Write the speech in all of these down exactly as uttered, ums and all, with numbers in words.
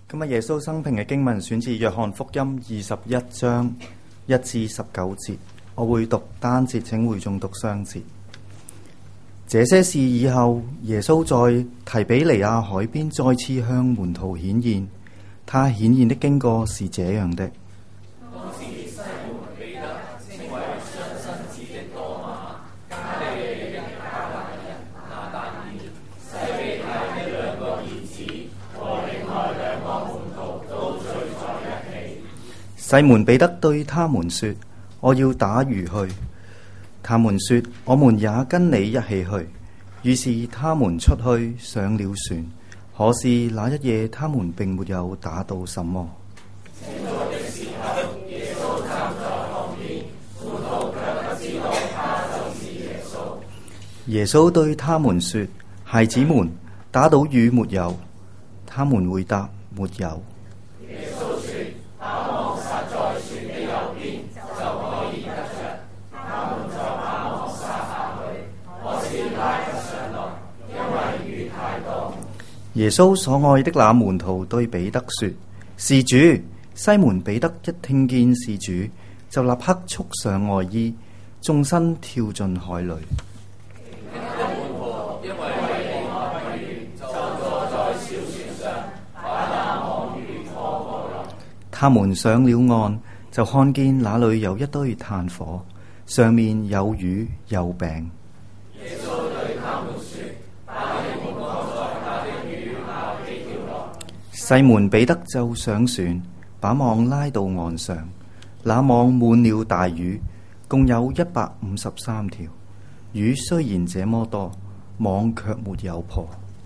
今日耶穌生平嘅經文選自約翰福音二十一章一至十九節，我會讀單節，請會眾讀雙節。這些事以後，耶穌在提比利亞海邊再次向門徒顯現，他顯現的經過是這樣的。西門彼得對他們說：我要打魚去。他們說：我們也跟你一起去。於是他們出去上了船，可是那一夜他們並沒有打到什麼。耶穌對他們說：孩子們，打到魚沒有？他們回答：沒有。耶穌所愛的那門徒對彼得說：是主。西門彼得一聽見是主，就立刻束上外衣，縱身跳進海裏。他們上了岸，就看見那裏有一堆炭火，上面有魚有餅。西門彼得就上船，把網拉到岸上，那網滿了大魚，共有一百五十三條。魚雖然這麼多，網卻沒有破。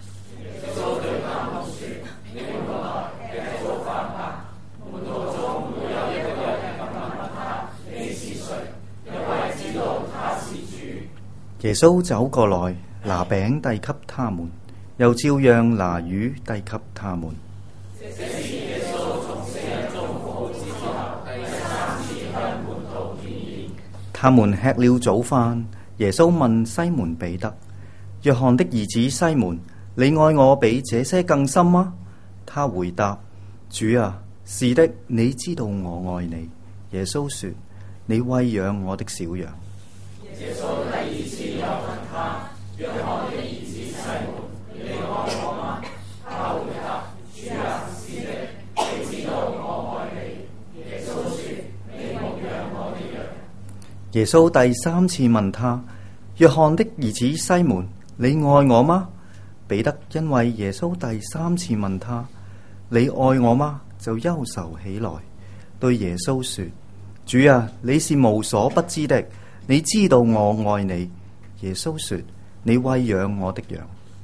耶穌走過來，拿餅遞給他們，又照樣拿魚遞給他們。他們吃了早飯，耶穌問西門彼得：約翰的兒子西門，你愛我比這些更深嗎？他回答：主啊，是的，你知道我愛你。耶穌說：你餵養我的小羊。耶穌第二次又問他：約翰的兒子西門，你愛我嗎？他回答：主啊，是的，你知道我愛你。耶穌說：你牧養我的羊。耶穌第三次問他：約翰的兒子西門，你愛我嗎？彼得因為耶穌第三次問他：你愛我嗎？就憂愁起來，對耶穌說：主啊，你是無所不知的，你知道我愛你。耶穌說：你餵養我的羊。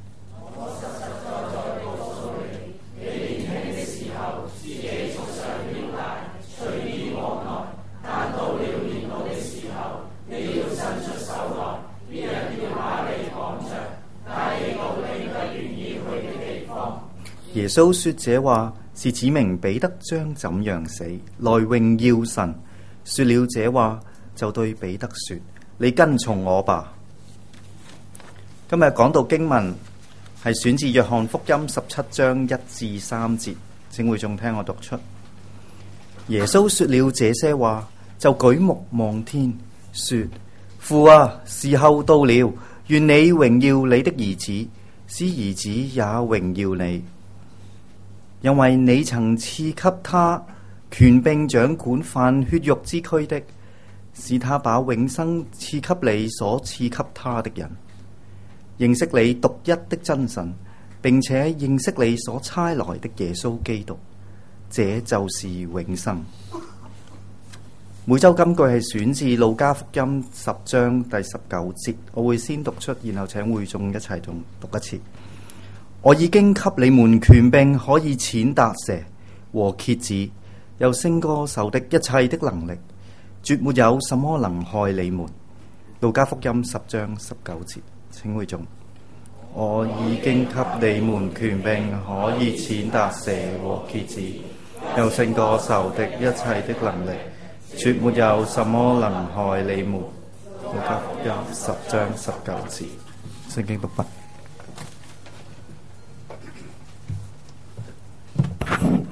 耶穌說這話是指明彼得將怎樣死，來榮耀神。說了這話，就對彼得說：你跟從我吧。今日講到經文係選自約翰福音十七章一至三節，請會眾聽我讀出。耶穌說了這些話，就舉目望天，說：父啊，時候到了，願你榮耀你的兒子，使兒子也榮耀你。因為你曾賜給他權柄掌管犯血肉之軀的，使他把永生賜給你所賜給他的人，認識你獨一的真神，並且認識你所差來的耶穌基督，這就是永生。每週金句係選自路加福音十章第十九節，我會先讀出，然後請會眾一齊讀一次。我已經給你們權柄，可以踐踏蛇和蠍子，又勝過仇敵一切的能力，絕沒有什麼能害你們。路加福音十章十九節，請會眾。我已經給你們權柄，可以踐踏蛇和蠍子，又勝過仇敵一切的能力，絕沒有什麼能害你們。路加福音十章十九節，聖經讀畢。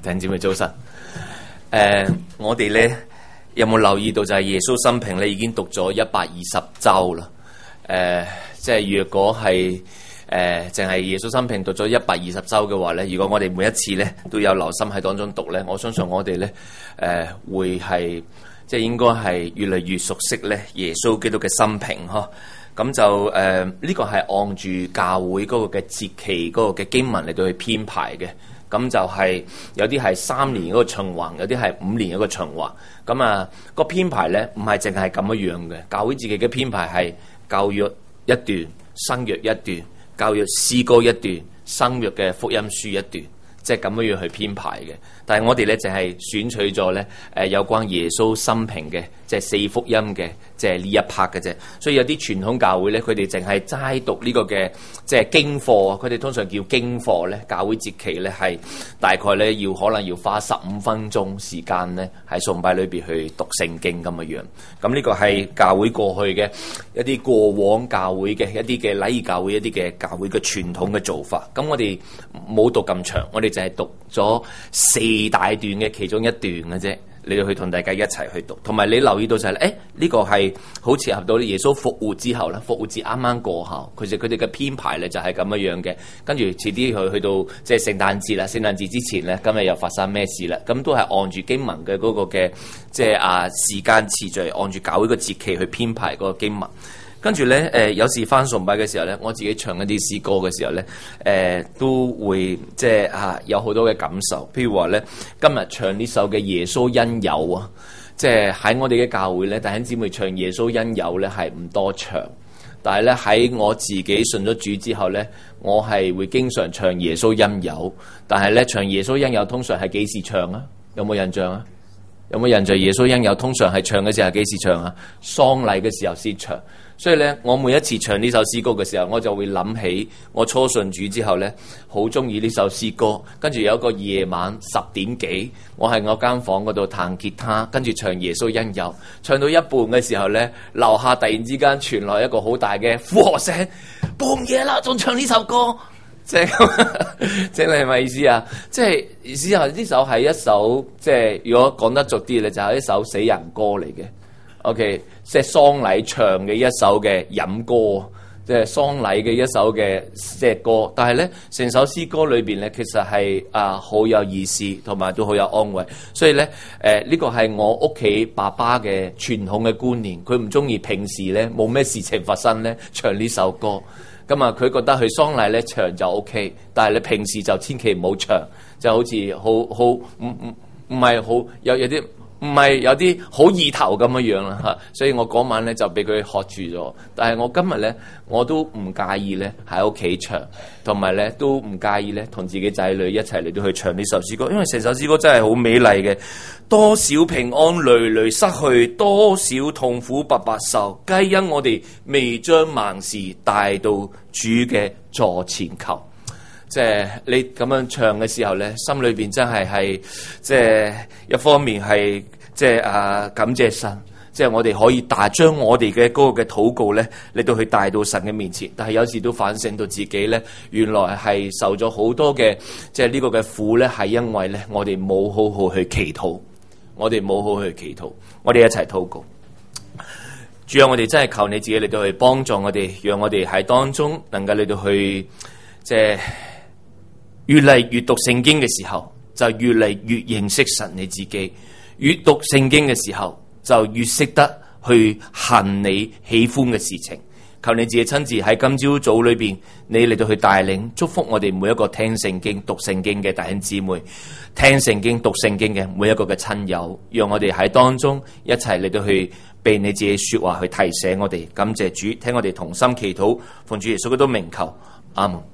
弟兄姊妹早晨。誒、呃，我哋咧有冇留意到就係耶穌生平咧已經讀咗一百二十周啦。誒、呃，即係若果係誒淨係耶穌生平讀咗一百二十周嘅話咧，如果我哋每一次咧都有留心喺當中讀咧，我相信我哋咧誒會係即係應該係越嚟越熟悉咧耶穌基督嘅生平呵。咁就誒呢、呃這個係按住教會嗰個嘅節期嗰個嘅經文嚟到去編排嘅。咁就係有啲係三年嗰個循環，有啲係五年嗰個循環。咁啊個編排咧唔係淨係咁樣樣嘅，教會自己嘅編排係舊約一段，新約一段，舊約詩歌一段，新約嘅福音書一段，即係咁樣樣去編排嘅。但係我哋咧就係選取咗咧誒有關耶穌生平嘅，即係四福音嘅，即係呢一 part 嘅啫。所以有啲傳統教會咧，佢哋淨係齋讀呢個嘅即係經課，佢哋通常叫經課咧。教會節期咧係大概咧要可能要花十五分鐘時間咧喺崇拜裏邊去讀聖經咁嘅樣。咁呢個係教會過去嘅一啲過往教會嘅一啲嘅禮儀教會一啲嘅教會嘅傳統嘅做法。咁我哋冇讀咁長，我哋就係讀咗四大段嘅其中一段嘅啫，你要去同大家一齊去讀。同埋你留意到就係、是，誒、欸、呢、這個係好切合到耶穌復活之後啦，復活節啱啱過後，其實佢哋嘅編排咧就係咁樣樣嘅。跟住遲啲去去到即係聖誕節啦，聖誕節之前咧，今日又發生咩事啦？咁都係按住經文嘅嗰個嘅即係啊時間次序，按住教會個節期去編排嗰個經文。跟住咧，誒、呃、有時返崇拜嘅時候咧，我自己唱一啲詩歌嘅時候咧，誒、呃、都會即係啊有好多嘅感受。譬如話咧，今日唱呢首嘅耶穌恩友啊，即係喺我哋嘅教會咧，弟兄姊妹唱耶穌恩友咧係唔多唱，但係咧喺我自己信咗主之後咧，我係會經常唱耶穌恩友。但係咧唱耶穌恩友通常係幾時唱啊？有冇印象啊？有冇印象耶穌恩友通常係唱嘅時候係幾時唱啊？喪禮嘅時候先唱。所以咧，我每一次唱呢首詩歌嘅時候，我就會諗起我初信主之後咧，好中意呢首詩歌。跟住有一個夜晚十點幾，我喺我間房嗰度彈吉他，跟住唱耶穌恩友。唱到一半嘅時候咧，樓下突然之間傳來一個好大嘅呼喝聲，半夜啦，仲唱呢首歌，即係即係你係咪意思啊？即係意思係呢首係一首即係如果講得俗啲咧，就係一首死人歌嚟嘅。O.K. 即係喪禮唱嘅一首嘅飲歌，即係喪禮嘅一首嘅即係歌。但係咧，成首詩歌裏邊咧，其實係啊好有意思，同埋都好有安慰。所以咧，誒、呃、呢、這個係我屋企爸爸嘅傳統嘅觀念。佢唔中意平時咧冇咩事情發生咧唱呢首歌。咁啊，佢覺得去喪禮咧唱就 O.K. 但係你平時就千祈唔好唱，就好似好好唔唔唔係好有有啲。唔係有啲好意頭咁樣樣啦嚇，所以我嗰晚咧就俾佢喝住咗。但係我今日咧我都唔介意咧喺屋企唱，同埋咧都唔介意咧同自己仔女一齊嚟到去唱呢首詩歌，因為成首詩歌真係好美麗嘅。多少平安累累失去，多少痛苦白白受，皆因我哋未將萬事帶到主嘅座前求。即係你咁樣唱嘅時候咧，心裏邊真係係即係一方面係即係啊感謝神，即係我哋可以帶將我哋嘅嗰個嘅禱告咧嚟到去帶到神嘅面前。但係有時都反省到自己咧，原來係受咗好多嘅即係呢個嘅苦咧，係因為咧我哋冇好好去祈禱，我哋冇好好去祈禱，我哋一齊禱告。主啊，我哋真係求你自己嚟到去幫助我哋，讓我哋喺當中能夠嚟到去即係。越嚟越讀聖經嘅時候，就越嚟越認識神你自己；越讀聖經嘅時候，就越識得去行你喜歡嘅事情。求你自己親自喺今朝早裏邊，你嚟到去帶領祝福我哋每一個聽聖經、讀聖經嘅弟兄姊妹，聽聖經、讀聖經嘅每一個嘅親友，讓我哋喺當中一齊嚟到去被你自己說話去提醒我哋。感謝主，聽我哋同心祈禱，奉主耶穌基督名求，阿門。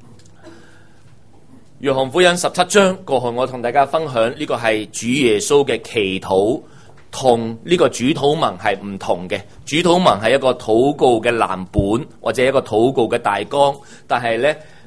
約翰福音十七章過去，我同大家分享呢個係主耶穌嘅祈禱，同呢個主禱文係唔同嘅。主禱文係一個禱告嘅藍本或者一個禱告嘅大綱，但係呢，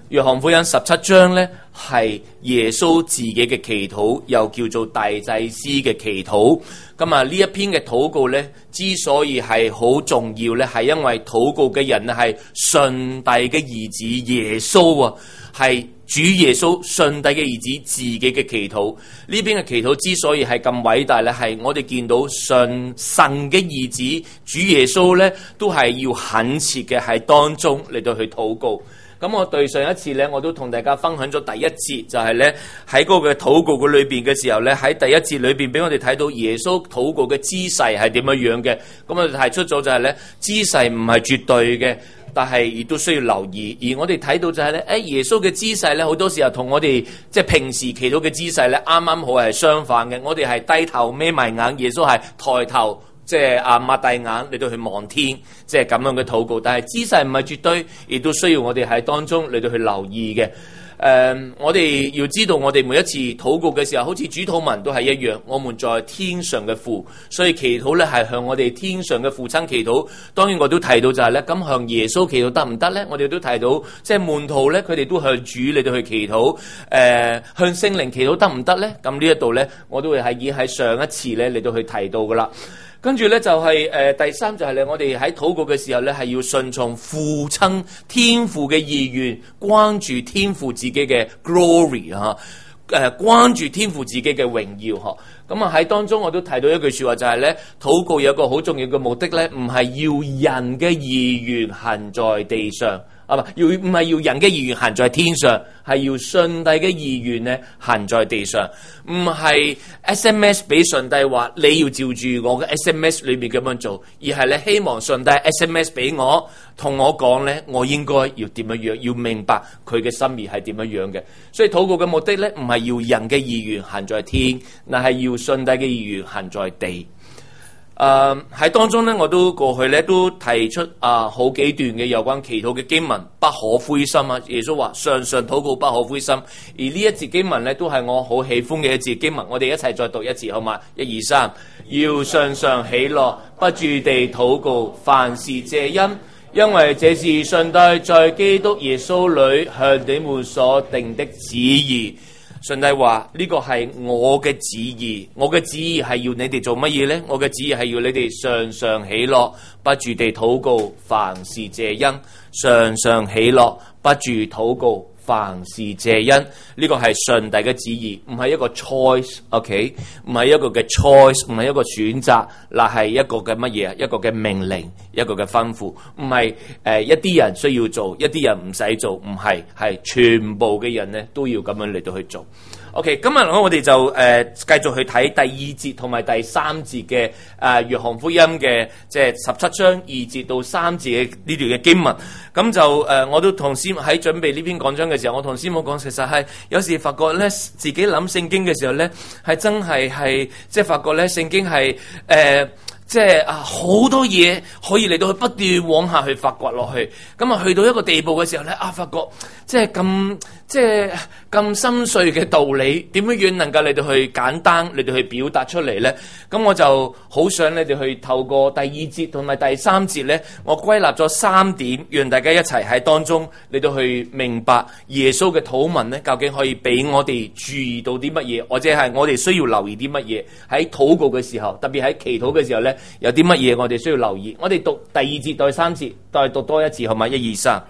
約翰福音十七章咧係耶穌自己嘅祈禱，又叫做大祭司嘅祈禱。咁啊呢一篇嘅禱告咧，之所以係好重要咧，係因為禱告嘅人係上帝嘅兒子耶穌啊，係主耶穌上帝嘅兒子自己嘅祈禱。呢邊嘅祈禱之所以係咁偉大咧，係我哋見到上神嘅兒子主耶穌咧，都係要懇切嘅喺當中嚟到去禱告。咁我對上一次咧，我都同大家分享咗第一節，就係咧喺嗰個禱告嘅裏邊嘅時候咧，喺第一節裏邊俾我哋睇到耶穌禱告嘅姿勢係點樣樣嘅。咁我哋提出咗就係咧，姿勢唔係絕對嘅，但係亦都需要留意。而我哋睇到就係咧，誒耶穌嘅姿勢咧，好多時候同我哋即係平時祈禱嘅姿勢咧，啱啱好係相反嘅。我哋係低頭眯埋眼，耶穌係抬頭。即係啊，擘大眼嚟到去望天，即係咁樣嘅禱告。但係姿勢唔係絕對，亦都需要我哋喺當中嚟到去留意嘅。誒、呃，我哋要知道，我哋每一次禱告嘅時候，好似主禱文都係一樣。我們在天上嘅父，所以祈禱咧係向我哋天上嘅父親祈禱。當然我都提到就係咧，咁向耶穌祈禱得唔得咧？我哋都提到，即係門徒咧，佢哋都向主嚟到去祈禱。誒、呃，向聖靈祈禱得唔得咧？咁呢一度咧，我都會係已經喺上一次咧嚟到去提到噶啦。跟住咧就係、是、誒、呃、第三就係咧，我哋喺禱告嘅時候咧係要順從父親天父嘅意願，關注天父自己嘅 glory 啊，誒、呃、關注天父自己嘅榮耀嗬。咁啊喺當中我都提到一句說話就係咧，禱告有一個好重要嘅目的咧，唔係要人嘅意願行在地上。啊，要唔係要人嘅意願行在天上，係要上帝嘅意願咧行在地上。唔係 S M S 俾上帝話你要照住我嘅 S M S 裏面咁樣做，而係咧希望上帝 S M S 俾我，同我講咧，我應該要點樣樣，要明白佢嘅心意係點樣樣嘅。所以禱告嘅目的咧，唔係要人嘅意願行在天，但係要上帝嘅意願行在地。誒、呃、喺當中咧，我都過去咧都提出啊、呃、好幾段嘅有關祈禱嘅經文，不可灰心啊！耶穌話：常常禱告，不可灰心。而呢一節經文咧，都係我好喜歡嘅一節經文。我哋一齊再讀一次好嘛？一二三，要常常喜樂，不住地禱告，凡事謝恩，因為這是上帝在基督耶穌裏向你們所定的旨意。上帝話呢個係我嘅旨意，我嘅旨意係要你哋做乜嘢呢？我嘅旨意係要你哋常常喜樂，不住地禱告，凡事謝恩。常常喜樂，不住禱告，凡事謝恩。呢個係上帝嘅旨意，唔係一個 choice，OK， 唔係一個嘅 choice， 唔係一個選擇，嗱係一個嘅乜嘢啊？一個嘅命令，一個嘅吩咐，唔係誒一啲人需要做，一啲人唔使做，唔係，係全部嘅人咧都要咁樣嚟到去做。OK， 今日我哋就誒、呃、繼續去睇第二節同埋第三節嘅誒約翰福音嘅即係十七章二節到三節嘅呢段嘅經文。咁就誒、呃、我都同師母喺準備呢篇講章嘅時候，我同師母講，其實係有時發覺咧自己諗聖經嘅時候咧，係真係係即係發覺咧聖經係誒。呃即係啊，好多嘢可以嚟到去不斷往下去發掘落去，咁啊去到一個地步嘅時候咧，啊發覺即係咁即係咁深邃嘅道理，點樣樣能夠嚟到去簡單嚟到去表達出嚟咧？咁我就好想你哋去透過第二節同埋第三節咧，我歸納咗三點，讓大家一齊喺當中嚟到去明白耶穌嘅禱文咧，究竟可以俾我哋注意到啲乜嘢，或者係我哋需要留意啲乜嘢喺禱告嘅時候，特別喺祈禱嘅時候咧。有啲乜嘢我哋需要留意？我哋讀第二節、第三節，再讀多一次，好嘛？一二三。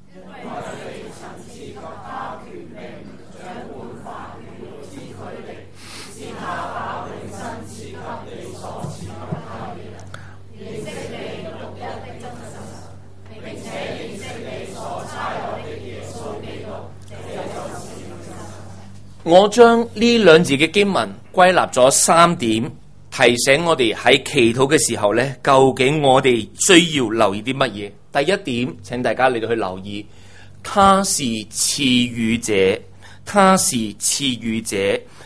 我將呢兩節嘅經文歸納咗三點。提醒我哋喺祈禱嘅時候呢，究竟我哋需要留意啲乜嘢？第一點，請大家嚟到去留意，他是賜予者，他是賜予者，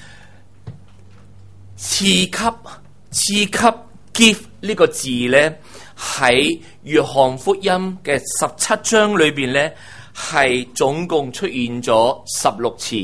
賜給賜給 give 呢個字呢，喺約翰福音嘅十七章裏邊呢，係總共出現咗十六次。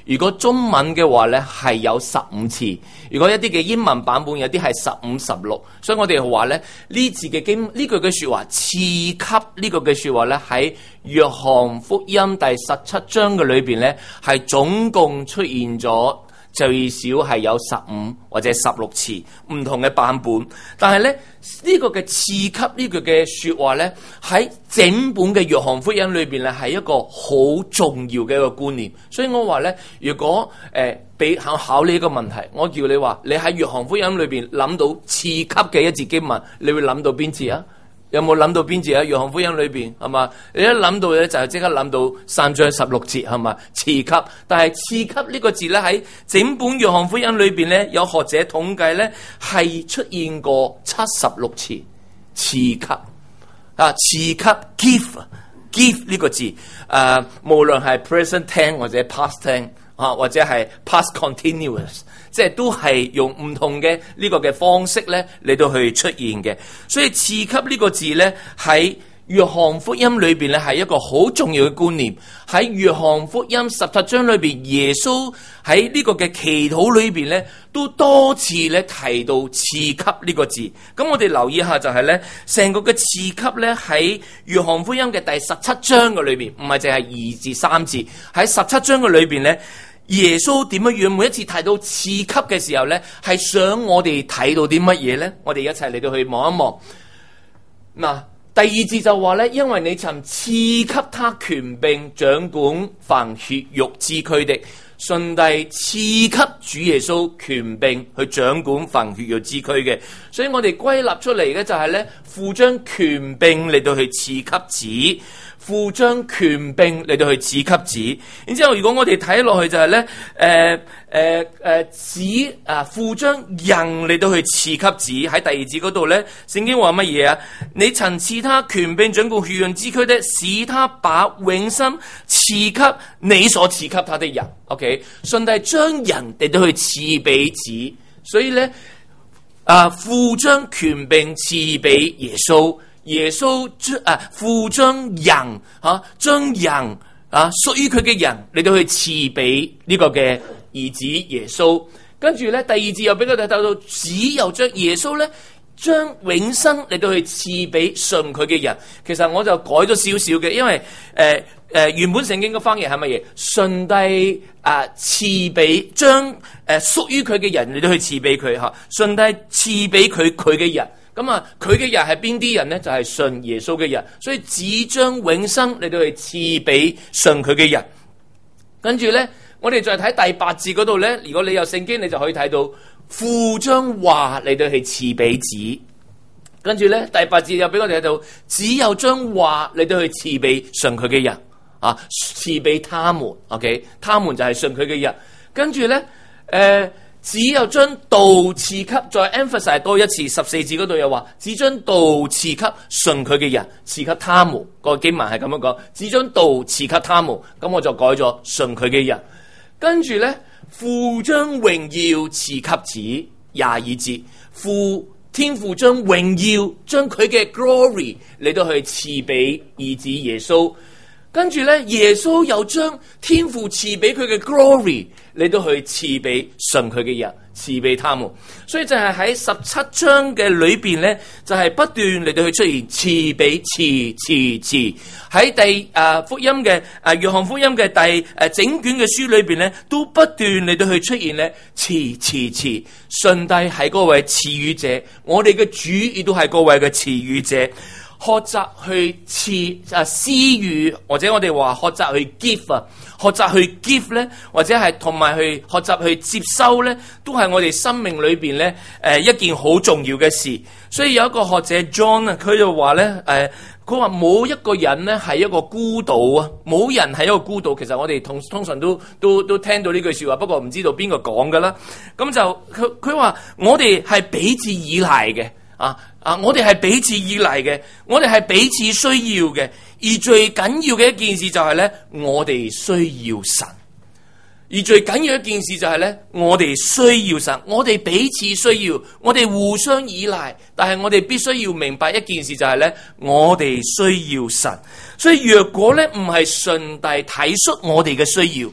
如果中文嘅話咧係有十五次，如果一啲嘅英文版本有啲係十五、十六，所以我哋話咧呢字嘅經呢句嘅說話賜給呢個嘅說話咧喺約翰福音第十七章嘅裏邊咧係總共出現咗最少係有十五或者十六次唔同嘅版本，但係咧呢、這個嘅賜給呢句嘅說話咧喺整本嘅約翰福音裏邊咧係一個好重要嘅一個觀念，所以我話咧如果誒俾考考你一個問題，我叫你話你喺約翰福音裏邊諗到賜給嘅一節經文，你會諗到邊節啊？有冇諗到邊節啊？約翰福音裏邊係嘛？你一諗到咧就係即刻諗到三章十六節係嘛？賜給，但係賜給呢個字咧喺整本約翰福音裏邊咧，有學者統計咧係出現過七十六次賜給啊，賜給 give give 呢個字誒、啊，無論係 present tense 或者 past tense 啊，或者係 past continuous。即係都係用唔同嘅呢個嘅方式咧嚟到去出現嘅，所以賜給呢個字咧喺約翰福音裏邊咧係一個好重要嘅觀念。喺約翰福音十七章裏邊，耶穌喺呢個嘅祈禱裏邊咧都多次咧提到賜給呢個字。咁我哋留意一下就係咧，成個嘅賜給咧喺約翰福音嘅第十七章嘅裏邊，唔係淨係二至三節，喺十七章嘅裏邊咧。耶穌點樣樣？每一次提到賜給嘅時候咧，係想我哋睇到啲乜嘢咧？我哋一齊嚟到去望一望。嗱，第二節就話咧，因為你曾賜給他權柄掌管凡血肉之軀的，上帝賜給主耶穌權柄去掌管凡血肉之軀嘅，所以我哋歸納出嚟嘅就係咧，父將權柄嚟到去賜給子。父將權柄嚟到去賜給子，然之後如果我哋睇落去就係咧，誒誒誒子啊，父將人嚟到去賜給子。喺第二節嗰度咧，聖經話乜嘢啊？你曾賜他權柄掌管血肉之軀的，使他把永生賜給你所賜給他的人。OK， 上帝將人嚟到去賜俾子，所以咧啊，父將權柄賜俾耶穌。耶穌將啊父將人吓將人啊屬於佢嘅人嚟到去賜俾呢個嘅兒子耶穌，跟住咧第二節又俾佢哋睇到，只有將耶穌咧將永生嚟到去賜俾信佢嘅人。其實我就改咗少少嘅，因為誒誒、呃呃、原本聖經嘅翻譯係乜嘢？上帝啊賜俾將誒屬於佢嘅人嚟到去賜俾佢吓，上帝賜俾佢佢嘅人。咁啊，佢嘅人係邊啲人呢？就係、是、信耶穌嘅人，所以只將永生嚟到去賜俾信佢嘅人。跟住咧，我哋再睇第八節嗰度咧，如果你有聖經，你就可以睇到父將話嚟到去賜俾子。跟住咧，第八節又俾我哋睇到，只有將話嚟到去賜俾信佢嘅人啊，賜俾他們。OK， 他們就係信佢嘅人。跟住咧，誒、呃。只有將道賜給，再 emphasize 多一次，十四節嗰度又話，只將道賜給信佢嘅人，賜給他們。個經文係咁樣講，只將道賜給他們。咁我就改咗信佢嘅人。跟住咧，父將榮耀賜給子，廿二節，父天父將榮耀將佢嘅 glory 嚟到去賜俾兒子耶穌。跟住咧，耶穌又將天父賜俾佢嘅 glory 嚟到去賜俾信佢嘅人，賜俾他們。所以就係喺十七章嘅裏邊咧，就係、是、不斷嚟到去出現賜俾賜賜賜。喺第誒、呃、福音嘅誒約翰福音嘅第誒、呃、整卷嘅書裏邊咧，都不斷嚟到去出現咧賜賜賜。上帝係嗰位賜予者，我哋嘅主亦都係嗰位嘅賜予者。學習去賜啊施予，或者我哋話學習去 give 啊，學習去 give 咧，或者係同埋去學習去接收咧，都係我哋生命裏邊咧誒一件好重要嘅事。所以有一個學者 John 啊，佢就話咧誒，佢話冇一個人咧係一個孤島啊，冇人係一個孤島。其實我哋通通常都都都聽到呢句說話，不過唔知道邊個講噶啦。咁就佢佢話我哋係彼此依賴嘅。啊啊！我哋係彼此依賴嘅，我哋係彼此需要嘅，而最緊要嘅一件事就係咧，我哋需要神。而最緊要一件事就係咧，我哋需要神，我哋彼此需要，我哋互相依賴。但係我哋必須要明白一件事就係咧，我哋需要神。所以若果咧唔係上帝體恤我哋嘅需要，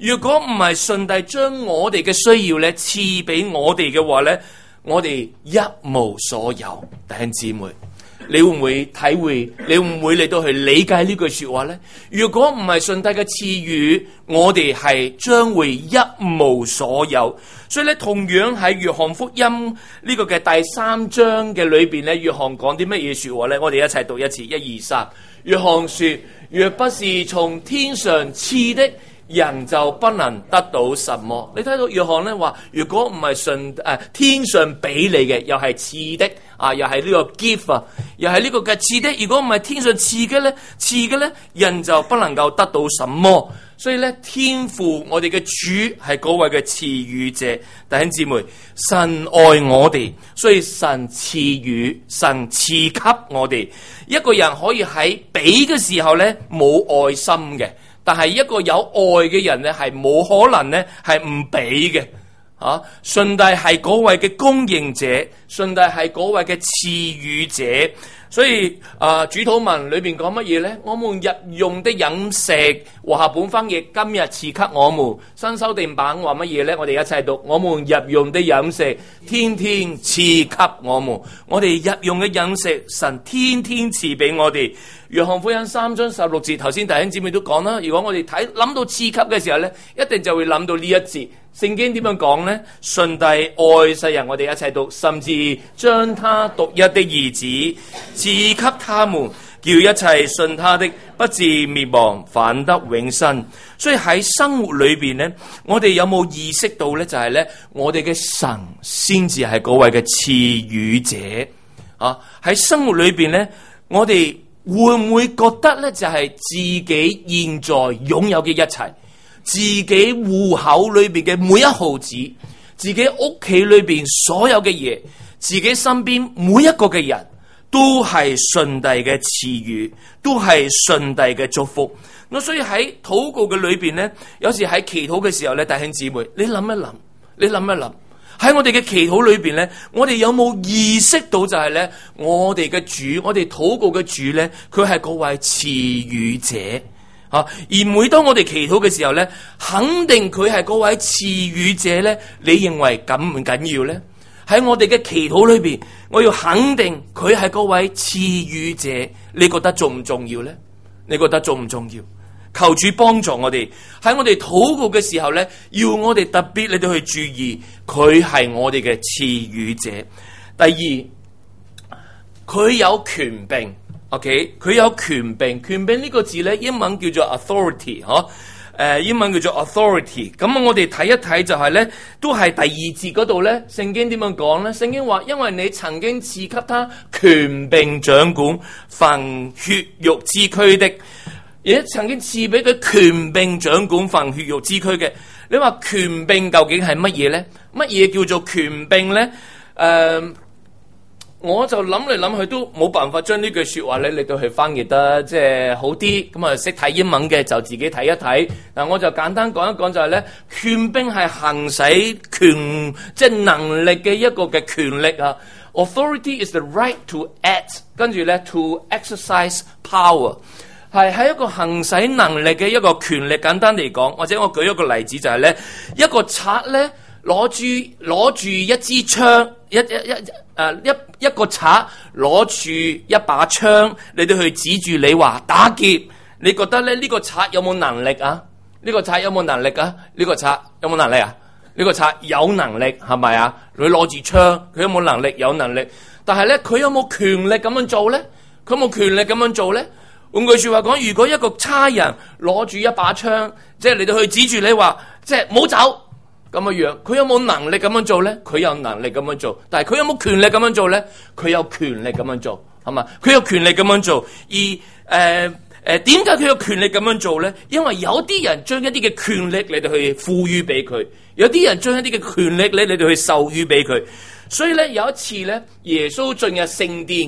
如果唔係上帝將我哋嘅需要咧賜俾我哋嘅話咧，我哋一無所有。弟兄姊妹，你會唔會體會？你會唔會嚟到去理解呢句說話呢？如果唔係上帝嘅賜予，我哋係將會一無所有。所以咧，同樣喺約翰福音呢個嘅第三章嘅裏邊咧，約翰講啲乜嘢說話呢？我哋一齊讀一次，一二三。約翰說：若不是從天上賜的，人就不能得到什麼。你睇到約翰咧話，如果唔係上誒天上俾你嘅，又係賜的啊，又係呢個 gift 啊，又係呢個嘅賜的。如果唔係天上賜嘅咧，賜嘅咧，人就不能夠得到什麼。所以咧，天父我哋嘅主係嗰位嘅賜予者。弟兄姊妹，神愛我哋，所以神賜予，神賜給我哋。一個人可以喺俾嘅時候咧冇愛心嘅。但係一個有愛嘅人咧，係冇可能咧係唔俾嘅。啊，上帝係嗰位嘅供應者，上帝係嗰位嘅賜予者。所以啊，主禱文裏邊講乜嘢咧？我們日用的飲食，和合本翻譯今日賜給我們。新修訂版話乜嘢咧？我哋一齊讀：我們日用的飲食，天天賜給我們。我哋日用嘅飲食，神天天賜俾我哋。約翰福音三章十六節，頭先弟兄姊妹都講啦。如果我哋睇諗到賜給嘅時候咧，一定就會諗到呢一節。聖經點樣講呢？上帝愛世人，我哋一齊讀，甚至將他獨一的兒子賜給他們，叫一切信他的不至滅亡，反得永生。所以喺生活裏邊呢，我哋有冇意識到呢？就係呢，我哋嘅神先至係嗰位嘅賜予者啊！喺生活裏邊呢，我哋會唔會覺得呢？就係自己現在擁有嘅一切？自己戶口裏邊嘅每一毫子，自己屋企裏邊所有嘅嘢，自己身邊每一個嘅人都係上帝嘅賜予，都係上帝嘅祝福。咁所以喺禱告嘅裏邊呢，有時喺祈禱嘅時候咧，弟兄姊妹，你諗一諗，你諗一諗，喺我哋嘅祈禱裏邊咧，我哋有冇意識到就係咧，我哋嘅主，我哋禱告嘅主咧，佢係嗰位賜予者。啊！而每當我哋祈禱嘅時候咧，肯定佢係嗰位賜予者咧，你認為緊唔緊要咧？喺我哋嘅祈禱裏邊，我要肯定佢係嗰位賜予者，你覺得重唔重要咧？你覺得重唔重要？求主幫助我哋喺我哋禱告嘅時候咧，要我哋特別你哋去注意，佢係我哋嘅賜予者。第二，佢有權柄。OK， 佢有權柄，權柄呢個字咧，英文叫做 authority， 嗬，誒，英文叫做 authority。咁我哋睇一睇就係咧，都係第二節嗰度咧，聖經點樣講咧？聖經話，因為你曾經賜給他權柄掌管凡血肉之軀的，而曾經賜俾佢權柄掌管凡血肉之軀嘅。你話權柄究竟係乜嘢咧？乜嘢叫做權柄咧？誒、呃。我就諗嚟諗去都冇辦法將呢句說話咧，你到去翻譯得即係好啲。咁啊，識睇英文嘅就自己睇一睇。嗱，我就簡單講一講就係咧，權柄係行使權即係能力嘅一個嘅權力啊。Authority is the right to act， 跟住咧 to exercise power， 係喺一個行使能力嘅一個權力。簡單嚟講，或者我舉一個例子就係咧，一個賊咧攞住攞住一支槍，一一一。誒、uh, 一一個賊攞住一把槍，你哋去指住你話打劫，你覺得咧呢、這個賊有冇能力啊？呢、這個賊有冇能力啊？呢、這個賊有冇能力啊？呢、這個賊有能力係咪啊？佢攞住槍，佢有冇能力？有能力，但係咧佢有冇權力咁樣做咧？佢有冇權力咁樣做咧？換句說話講，如果一個差人攞住一把槍，即係你哋去指住你話，即係唔好走。咁嘅樣，佢有冇能力咁樣做咧？佢有能力咁樣做，但係佢有冇權力咁樣做咧？佢有權力咁樣做，係嘛？佢有權力咁樣做，而誒誒，點解佢有權力咁樣做咧？因為有啲人將一啲嘅權力你哋去賦予俾佢，有啲人將一啲嘅權力你你哋去授予俾佢。所以咧，有一次咧，耶穌進入聖殿，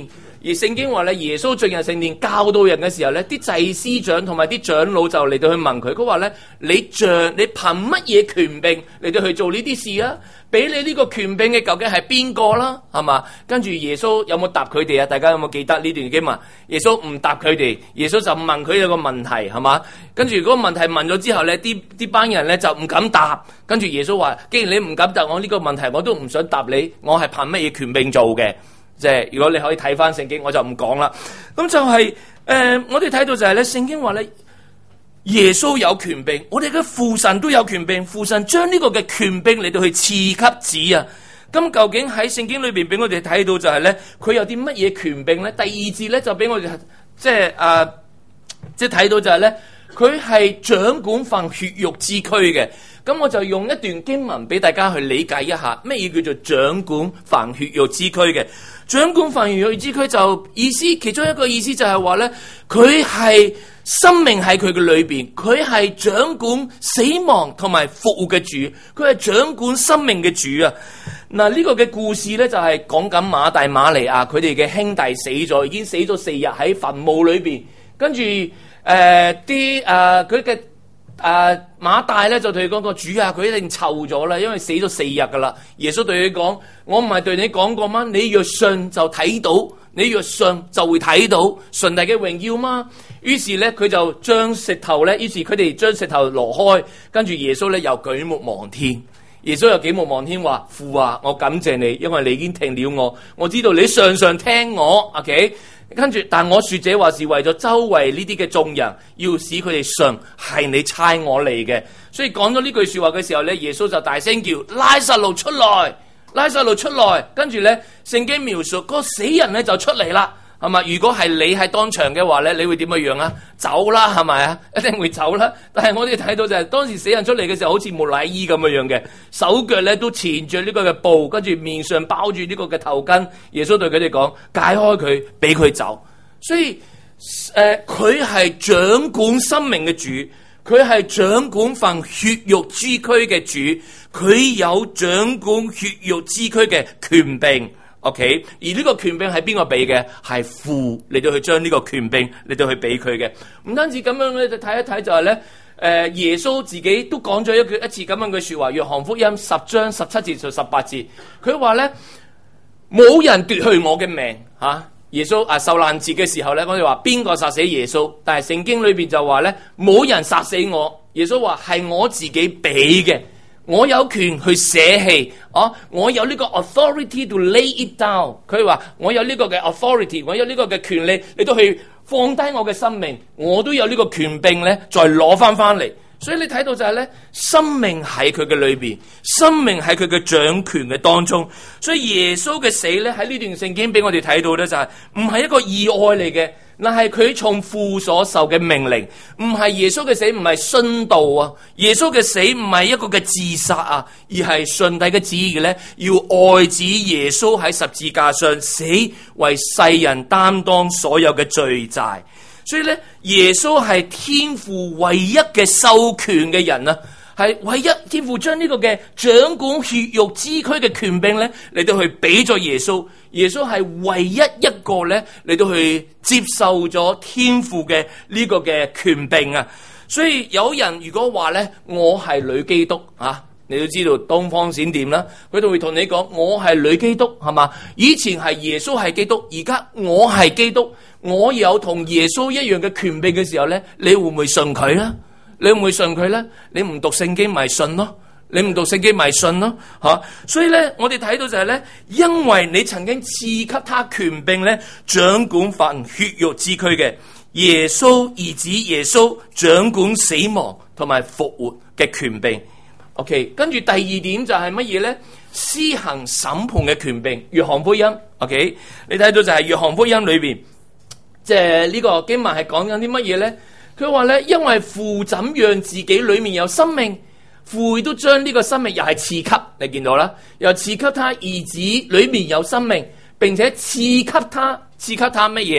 而聖經話咧，耶穌進入聖殿教導人嘅時候咧，啲祭司長同埋啲長老就嚟到去問佢，佢話咧，你像你憑乜嘢權柄嚟到去做呢啲事啊？俾你呢個權柄嘅究竟係邊個啦？係嘛？跟住耶穌有冇答佢哋啊？大家有冇記得呢段經文？耶穌唔答佢哋，耶穌就問佢有個問題，係嘛？跟住嗰個問題問咗之後咧，啲啲班人咧就唔敢答。跟住耶穌話：既然你唔敢答我呢個問題，我都唔想答你。我係憑乜嘢權柄做嘅？即係如果你可以睇翻聖經，我就唔講啦。咁就係、是、誒、呃，我哋睇到就係咧，聖經話咧。耶穌有權柄，我哋嘅父神都有權柄，父神將呢個嘅權柄嚟到去賜給子啊。咁究竟喺聖經裏邊俾我哋睇到就係咧，佢有啲乜嘢權柄咧？第二節咧就俾我哋即係誒，即係睇到就係咧，佢係掌管份血肉之軀嘅。咁我就用一段經文俾大家去理解一下，咩嘢叫做掌管份血肉之軀嘅？掌管份血肉之軀就意思，其中一個意思就係話咧，佢係。生命喺佢嘅裏邊，佢係掌管死亡同埋復活嘅主，佢係掌管生命嘅主啊！嗱，呢個嘅故事咧就係講緊馬大馬利亞佢哋嘅兄弟死咗，已經死咗四日喺墳墓裏邊，跟住誒啲誒佢嘅誒馬大咧就對佢講個主啊，佢一定臭咗啦，因為死咗四日噶啦。耶穌對佢講：我唔係對你講過嗎？你若信就睇到，你若信就會睇到上帝嘅榮耀嗎？於是咧，佢就將石頭咧，於是佢哋將石頭挪開，跟住耶穌咧又舉目望天。耶穌又舉目望天話：父啊，我感謝你，因為你已經聽了我，我知道你常常聽我。OK， 跟住，但我說這話是為咗周圍呢啲嘅眾人，要使佢哋信係你差我嚟嘅。所以講咗呢句說話嘅時候咧，耶穌就大聲叫：拉撒路出來，拉撒路出來。跟住咧，聖經描述嗰個死人咧就出嚟啦。係嘛？如果係你喺當場嘅話咧，你會點樣啊？走啦，係咪啊？一定會走啦。但係我哋睇到就係、是、當時死人出嚟嘅時候，好似木乃伊咁樣樣嘅，手腳咧都纏住呢個嘅布，跟住面上包住呢個嘅頭巾。耶穌對佢哋講：解開佢，俾佢走。所以誒，佢、呃、係掌管生命嘅主，佢係掌管份血肉之軀嘅主，佢有掌管血肉之軀嘅權柄。OK， 而呢個權柄係邊個俾嘅？係父嚟到去將呢個權柄嚟到去俾佢嘅。唔單止咁樣咧，就睇一睇就係咧，誒，耶穌自己都講咗一句一次咁樣嘅說話。約翰福音十章十七節到十八節，佢話咧，冇人奪去我嘅命吓、啊。耶穌啊受難節嘅時候咧，我哋話邊個殺死耶穌？但係聖經裏邊就話咧，冇人殺死我。耶穌話係我自己俾嘅。我有權去捨棄，啊！我有呢個 authority to lay it down。佢話我有呢個嘅 authority， 我有呢個嘅權利，你都去放低我嘅生命，我都有呢個權柄咧，再攞翻翻嚟。所以你睇到就係咧，生命喺佢嘅裏邊，生命喺佢嘅掌權嘅當中。所以耶穌嘅死咧，喺呢段聖經俾我哋睇到咧，就係唔係一個意外嚟嘅。嗱，係佢從父所受嘅命令，唔係耶穌嘅死，唔係殉道啊！耶穌嘅死唔係一個嘅自殺啊，而係上帝嘅旨意咧，要愛子耶穌喺十字架上死，為世人擔當所有嘅罪債。所以咧，耶穌係天父唯一嘅授權嘅人啊！係唯一天父將呢個嘅掌管血肉之軀嘅權柄咧，嚟到去俾咗耶穌。耶穌係唯一一個咧嚟到去接受咗天父嘅呢個嘅權柄啊！所以有人如果話咧，我係女基督啊，你都知道東方閃電啦，佢都會同你講，我係女基督係嘛？以前係耶穌係基督，而家我係基督，我有同耶穌一樣嘅權柄嘅時候咧，你會唔會信佢咧？你會唔會信佢咧？你唔讀聖經咪信咯，你唔讀聖經咪信咯，吓、啊！所以咧，我哋睇到就係咧，因為你曾經賜給他權柄咧，掌管份血肉之軀嘅耶穌兒子耶穌掌管死亡同埋復活嘅權柄。OK， 跟住第二點就係乜嘢咧？施行審判嘅權柄。約翰福音 OK， 你睇到就係約翰福音裏邊，即係呢個經文係講緊啲乜嘢咧？佢話咧，因為父怎樣自己裏面有生命，父都將呢個生命又係賜給，你見到啦，又賜給他兒子裏面有生命，並且賜給他賜給他乜嘢啊？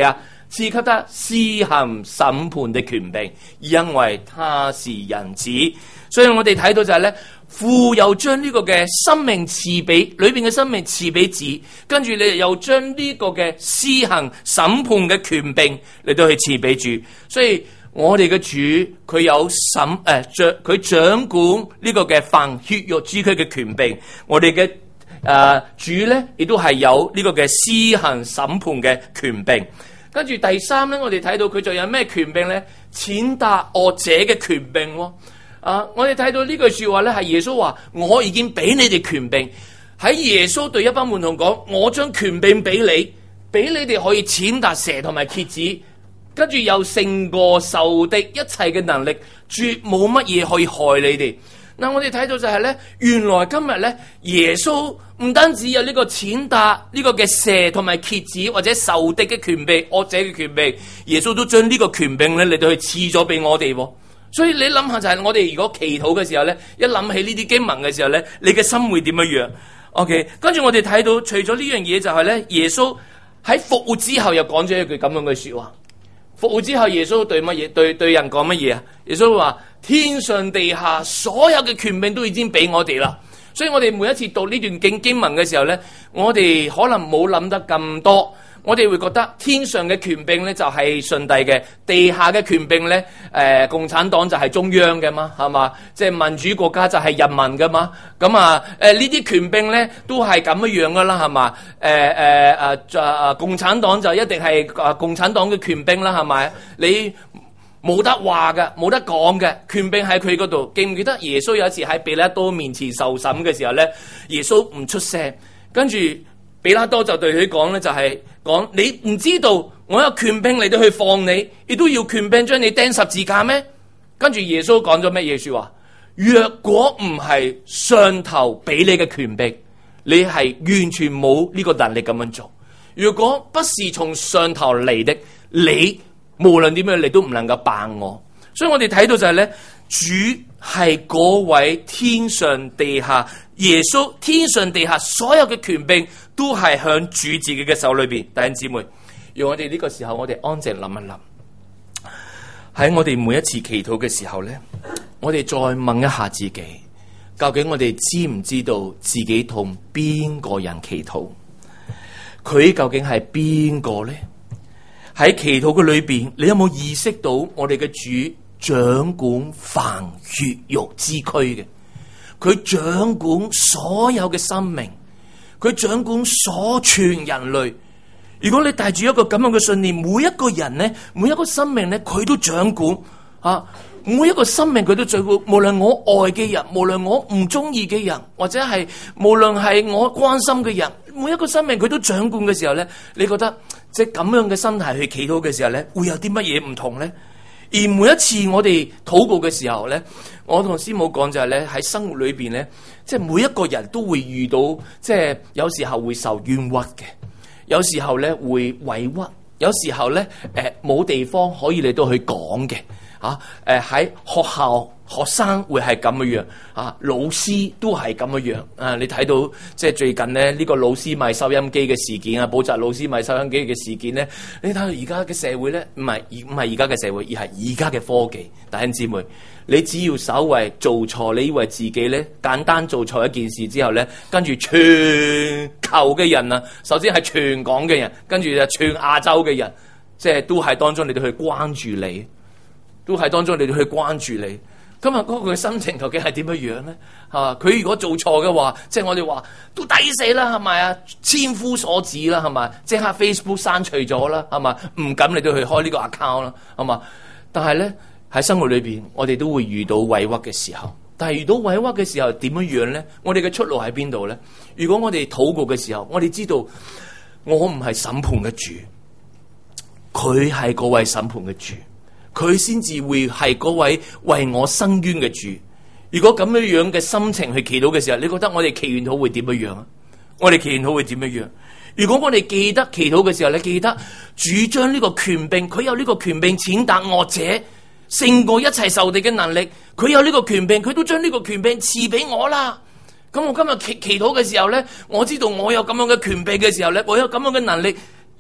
賜給他施行審判的權柄，因為他是人子。所以我哋睇到就係咧，父又將呢個嘅生命賜俾裏邊嘅生命賜俾子，跟住你又將呢個嘅施行審判嘅權柄嚟到去賜俾主。所以我哋嘅主佢有審誒掌佢掌管呢個嘅犯血肉之軀嘅權柄，我哋嘅誒主咧亦都係有呢個嘅施行審判嘅權柄。跟住第三咧，我哋睇到佢仲有咩權柄咧？踐踏惡者嘅權柄喎。啊！我哋睇到呢句說話咧，係耶穌話：我已經俾你哋權柄。喺耶穌對一班門徒講：我將權柄俾你，俾你哋可以踐踏蛇同埋蠍子，跟住又勝過仇敵一切嘅能力，絕冇乜嘢可以害你哋。嗱，我哋睇到就係咧，原來今日咧，耶穌唔單止有呢個踐踏呢個嘅蛇同埋蠍子或者仇敵嘅權柄、惡者嘅權柄，耶穌都將呢個權柄咧嚟到去賜咗俾我哋。所以你諗下就係我哋如果祈禱嘅時候咧，一諗起呢啲經文嘅時候咧，你嘅心會點樣樣 ？OK， 跟住我哋睇到除咗呢樣嘢就係咧，耶穌喺復活之後又講咗一句咁樣嘅說話。復活之後耶穌對乜嘢？對對人講乜嘢啊？耶穌話：天上地下所有嘅權柄都已經俾我哋啦。所以我哋每一次讀呢段經經文嘅時候咧，我哋可能冇諗得咁多。我哋會覺得天上嘅權柄咧就係上帝嘅，地下嘅權柄咧，誒、呃，共產黨就係中央嘅嘛，係嘛？即係民主國家就係人民嘅嘛。咁啊，誒呢啲權柄咧都係咁樣樣噶啦，係嘛？誒誒誒誒，共產黨就一定係啊共產黨嘅權柄啦，係咪？你冇得話嘅，冇得講嘅，權柄喺佢嗰度。記唔記得耶穌有一次喺彼拉多面前受審嘅時候咧，耶穌唔出聲，跟住彼拉多就對佢講咧，就係、是。講你唔知道我有權柄嚟到去放你，亦都要權柄將你釘十字架咩？跟住耶穌講咗乜嘢說話？若果唔係上頭俾你嘅權柄，你係完全冇呢個能力咁樣做。如果不是從上頭嚟的，你無論點樣你都唔能夠辦我。所以我哋睇到就係咧，主係嗰位天上地下，耶穌天上地下所有嘅權柄。都係響主自己嘅手裏邊。弟兄姊妹，讓我哋呢個時候，我哋安靜諗一諗。喺我哋每一次祈禱嘅時候咧，我哋再問一下自己，究竟我哋知唔知道自己同邊個人祈禱？佢究竟係邊個咧？喺祈禱嘅裏邊，你有冇意識到我哋嘅主掌管凡血肉之軀嘅？佢掌管所有嘅生命。佢掌管所全人類。如果你帶住一個咁樣嘅信念，每一個人咧，每一個生命咧，佢都掌管啊！每一個生命佢都掌管，無論我愛嘅人，無論我唔中意嘅人，或者係無論係我關心嘅人，每一個生命佢都掌管嘅時候咧，你覺得即係咁樣嘅心態去祈禱嘅時候咧，會有啲乜嘢唔同咧？而每一次我哋禱告嘅時候咧，我同師母講就係咧，喺生活裏邊咧，即係每一個人都會遇到，即係有時候會受冤屈嘅，有時候咧會委屈，有時候咧誒冇地方可以嚟到去講嘅，啊誒喺學校學生會係咁樣樣，啊老師都係咁樣樣，啊你睇到即係最近咧呢、這個老師賣收音機嘅事件啊，補習老師賣收音機嘅事件咧，你睇到而家嘅社會咧，唔係唔係而家嘅社會，而係而家嘅科技，弟兄姊妹。你只要稍為做錯，你以為自己咧簡單做錯一件事之後咧，跟住全球嘅人啊，首先係全港嘅人，跟住就全亞洲嘅人，即係都係當中你哋去關注你，都係當中你哋去關注你。今日嗰個嘅心情究竟係點樣樣咧？啊，佢如果做錯嘅話，即係我哋話都抵死啦，係咪啊？千夫所指啦，係咪？即刻 Facebook 刪除咗啦，係咪？唔敢你都去開呢個 account 啦，係嘛？但係咧。喺生活裏邊，我哋都會遇到委屈嘅時候。但係遇到委屈嘅時候點樣樣咧？我哋嘅出路喺邊度咧？如果我哋禱告嘅時候，我哋知道我唔係審判嘅主，佢係嗰位審判嘅主，佢先至會係嗰位為我伸冤嘅主。如果咁樣樣嘅心情去祈禱嘅時候，你覺得我哋祈完禱會點樣樣啊？我哋祈完禱會點樣樣？如果我哋記得祈禱嘅時候，你記得主將呢個權柄，佢有呢個權柄踐踏惡者。勝過一切受敵嘅能力，佢有呢個權柄，佢都將呢個權柄賜俾我啦。咁我今日祈祈禱嘅時候咧，我知道我有咁樣嘅權柄嘅時候咧，我有咁樣嘅能力，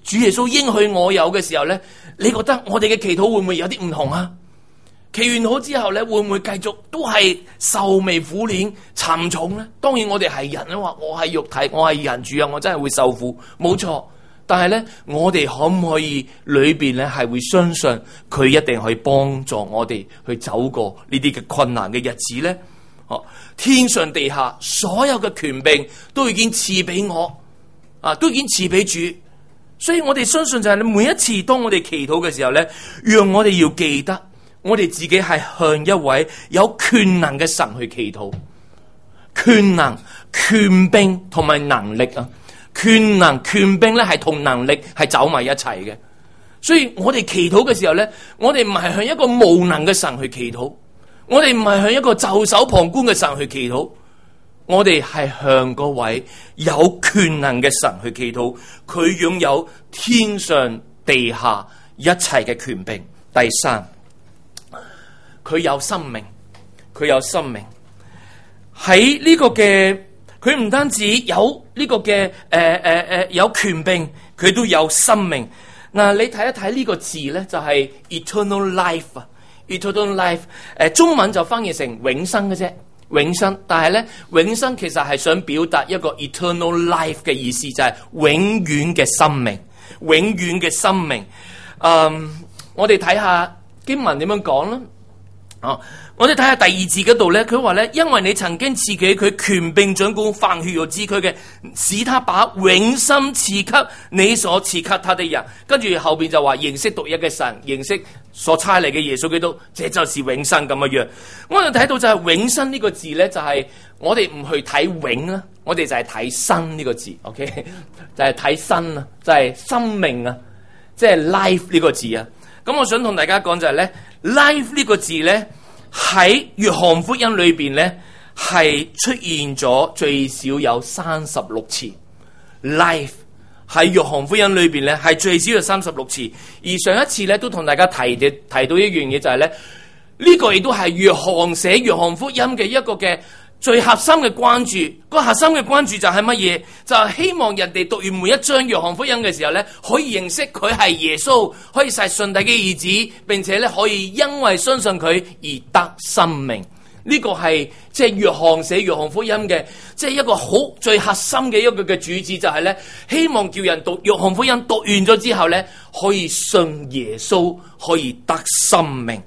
主耶穌應許我有嘅時候咧，你覺得我哋嘅祈禱會唔會有啲唔同啊？祈完好之後咧，會唔會繼續都係愁眉苦臉、沉重咧？當然我哋係人啊，話我係肉體，我係人，主啊，我真係會受苦，冇錯。但係咧，我哋可唔可以裏邊咧係會相信佢一定可以幫助我哋去走過呢啲嘅困難嘅日子咧？哦，天上地下所有嘅權柄都已經賜俾我，啊，都已經賜俾主。所以我哋相信就係你每一次當我哋祈禱嘅時候咧，讓我哋要記得，我哋自己係向一位有權能嘅神去祈禱，權能、權柄同埋能力啊！權能、權柄咧係同能力係走埋一齊嘅，所以我哋祈禱嘅時候咧，我哋唔係向一個無能嘅神去祈禱，我哋唔係向一個袖手旁觀嘅神去祈禱，我哋係向嗰位有權能嘅神去祈禱，佢擁有天上地下一切嘅權柄。第三，佢有生命，佢有生命喺呢個嘅。佢唔單止有呢個嘅誒誒誒有權柄，佢都有生命。嗱、呃，你睇一睇呢個字咧，就係、是、eternal life 啊 ，eternal life。誒、呃，中文就翻譯成永生嘅啫，永生。但係咧，永生其實係想表達一個 eternal life 嘅意思，就係、是、永遠嘅生命，永遠嘅生命。嗯，我哋睇下經文點樣講啦。哦，我哋睇下第二字嗰度咧，佢話咧，因為你曾經賜給佢權柄掌管凡血肉之軀嘅，使他把永生賜給你所賜給他的人。跟住後邊就話認識獨一嘅神，認識所差嚟嘅耶穌基督，這就是永生咁嘅樣。我哋睇到就係永生呢個字咧，就係、是、我哋唔去睇永啦，我哋就係睇生呢個字 ，OK， 就係睇生啊，就係、是、生命啊，即係 life 呢個字啊。咁我想同大家講就係咧 ，life 呢個字咧喺約翰福音裏邊咧係出現咗最少有三十六次。life 喺約翰福音裏邊咧係最少有三十六次。而上一次咧都同大家提嘅提到一樣嘢就係咧，呢、這個亦都係約翰寫約翰福音嘅一個嘅最核心嘅關注。個核心嘅關注就係乜嘢？就係、是、希望人哋讀完每一章約翰福音嘅時候咧，可以認識佢係耶穌，可以係上帝嘅兒子，並且咧可以因為相信佢而得生命。呢、這個係即係約翰寫約翰福音嘅，即、就、係、是、一個好最核心嘅一個嘅主旨，就係咧希望叫人讀約翰福音讀完咗之後咧，可以信耶穌，可以得生命。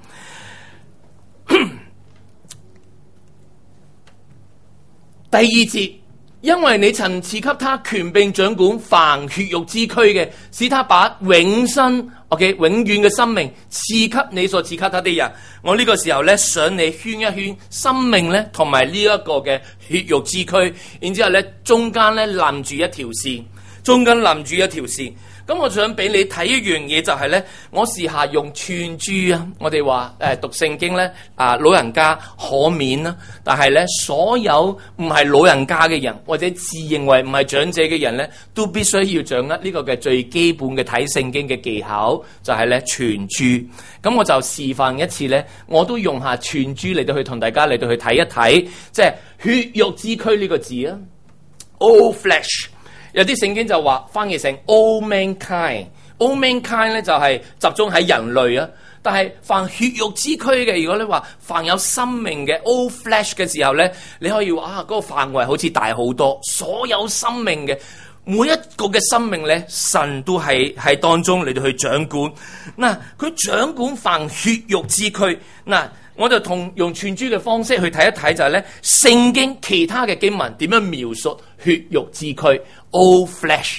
第二節，因為你曾賜給他權柄掌管凡血肉之軀嘅，使他把永生 OK 永遠嘅生命賜給你所賜給他的人。我呢個時候咧，想你圈一圈生命咧，同埋呢一個嘅血肉之軀，然之後咧中間咧攬住一條線，中間攬住一條線。咁我想俾你睇一樣嘢，就係咧，我試下用串珠啊！我哋話誒讀聖經咧啊，老人家可免啦，但係咧所有唔係老人家嘅人或者自認為唔係長者嘅人咧，都必須要掌握呢個嘅最基本嘅睇聖經嘅技巧，就係咧串珠。咁我就示範一次咧，我都用下串珠嚟到去同大家嚟到去睇一睇，即係血肉之軀呢個字啊 ，all flesh。有啲聖經就話翻譯成 all mankind，all mankind 咧就係集中喺人類啊。但係凡血肉之軀嘅，如果你話凡有生命嘅 all flesh 嘅時候咧，你可以話啊，嗰個範圍好似大好多。所有生命嘅每一個嘅生命咧，神都係喺當中嚟到去掌管。嗱，佢掌管凡血肉之軀。嗱，我就同用串珠嘅方式去睇一睇，就係咧聖經其他嘅經文點樣描述血肉之軀 all flesh。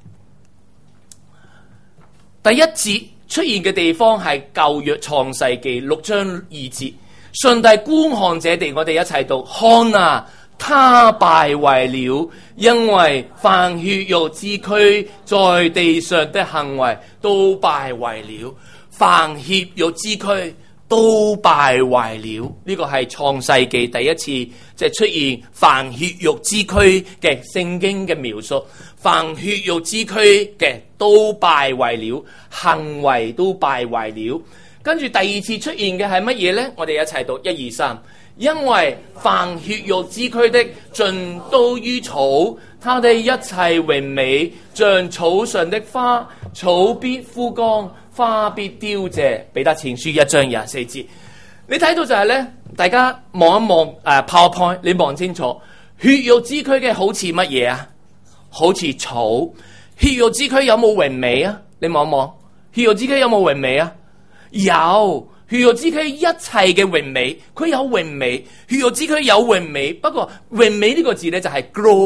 第一節出現嘅地方係舊約創世記六章二節，上帝觀看這地，我哋一齊讀，看啊，他敗壞了，因為凡血肉之軀在地上的行為都敗壞了，凡血肉之軀都敗壞了。呢、這個係創世記第一次即係出現凡血肉之軀嘅聖經嘅描述。凡血肉之軀嘅都敗壞了，行為都敗壞了。跟住第二次出現嘅係乜嘢呢？我哋一齊讀一二三。因為凡血肉之軀的盡都於草，他的一切榮美像草上的花， 草必枯乾，花必凋謝。彼得前書一章廿四節，你睇到就係咧，大家望一望誒、呃、PowerPoint， 你望清楚，血肉之軀嘅好似乜嘢啊？好似草。血肉之軀有冇榮美啊？你望一望，血肉之軀有冇榮美啊？有。血肉之軀一切嘅榮美，佢有榮美，血肉之軀有榮美。不過榮美呢個字咧就係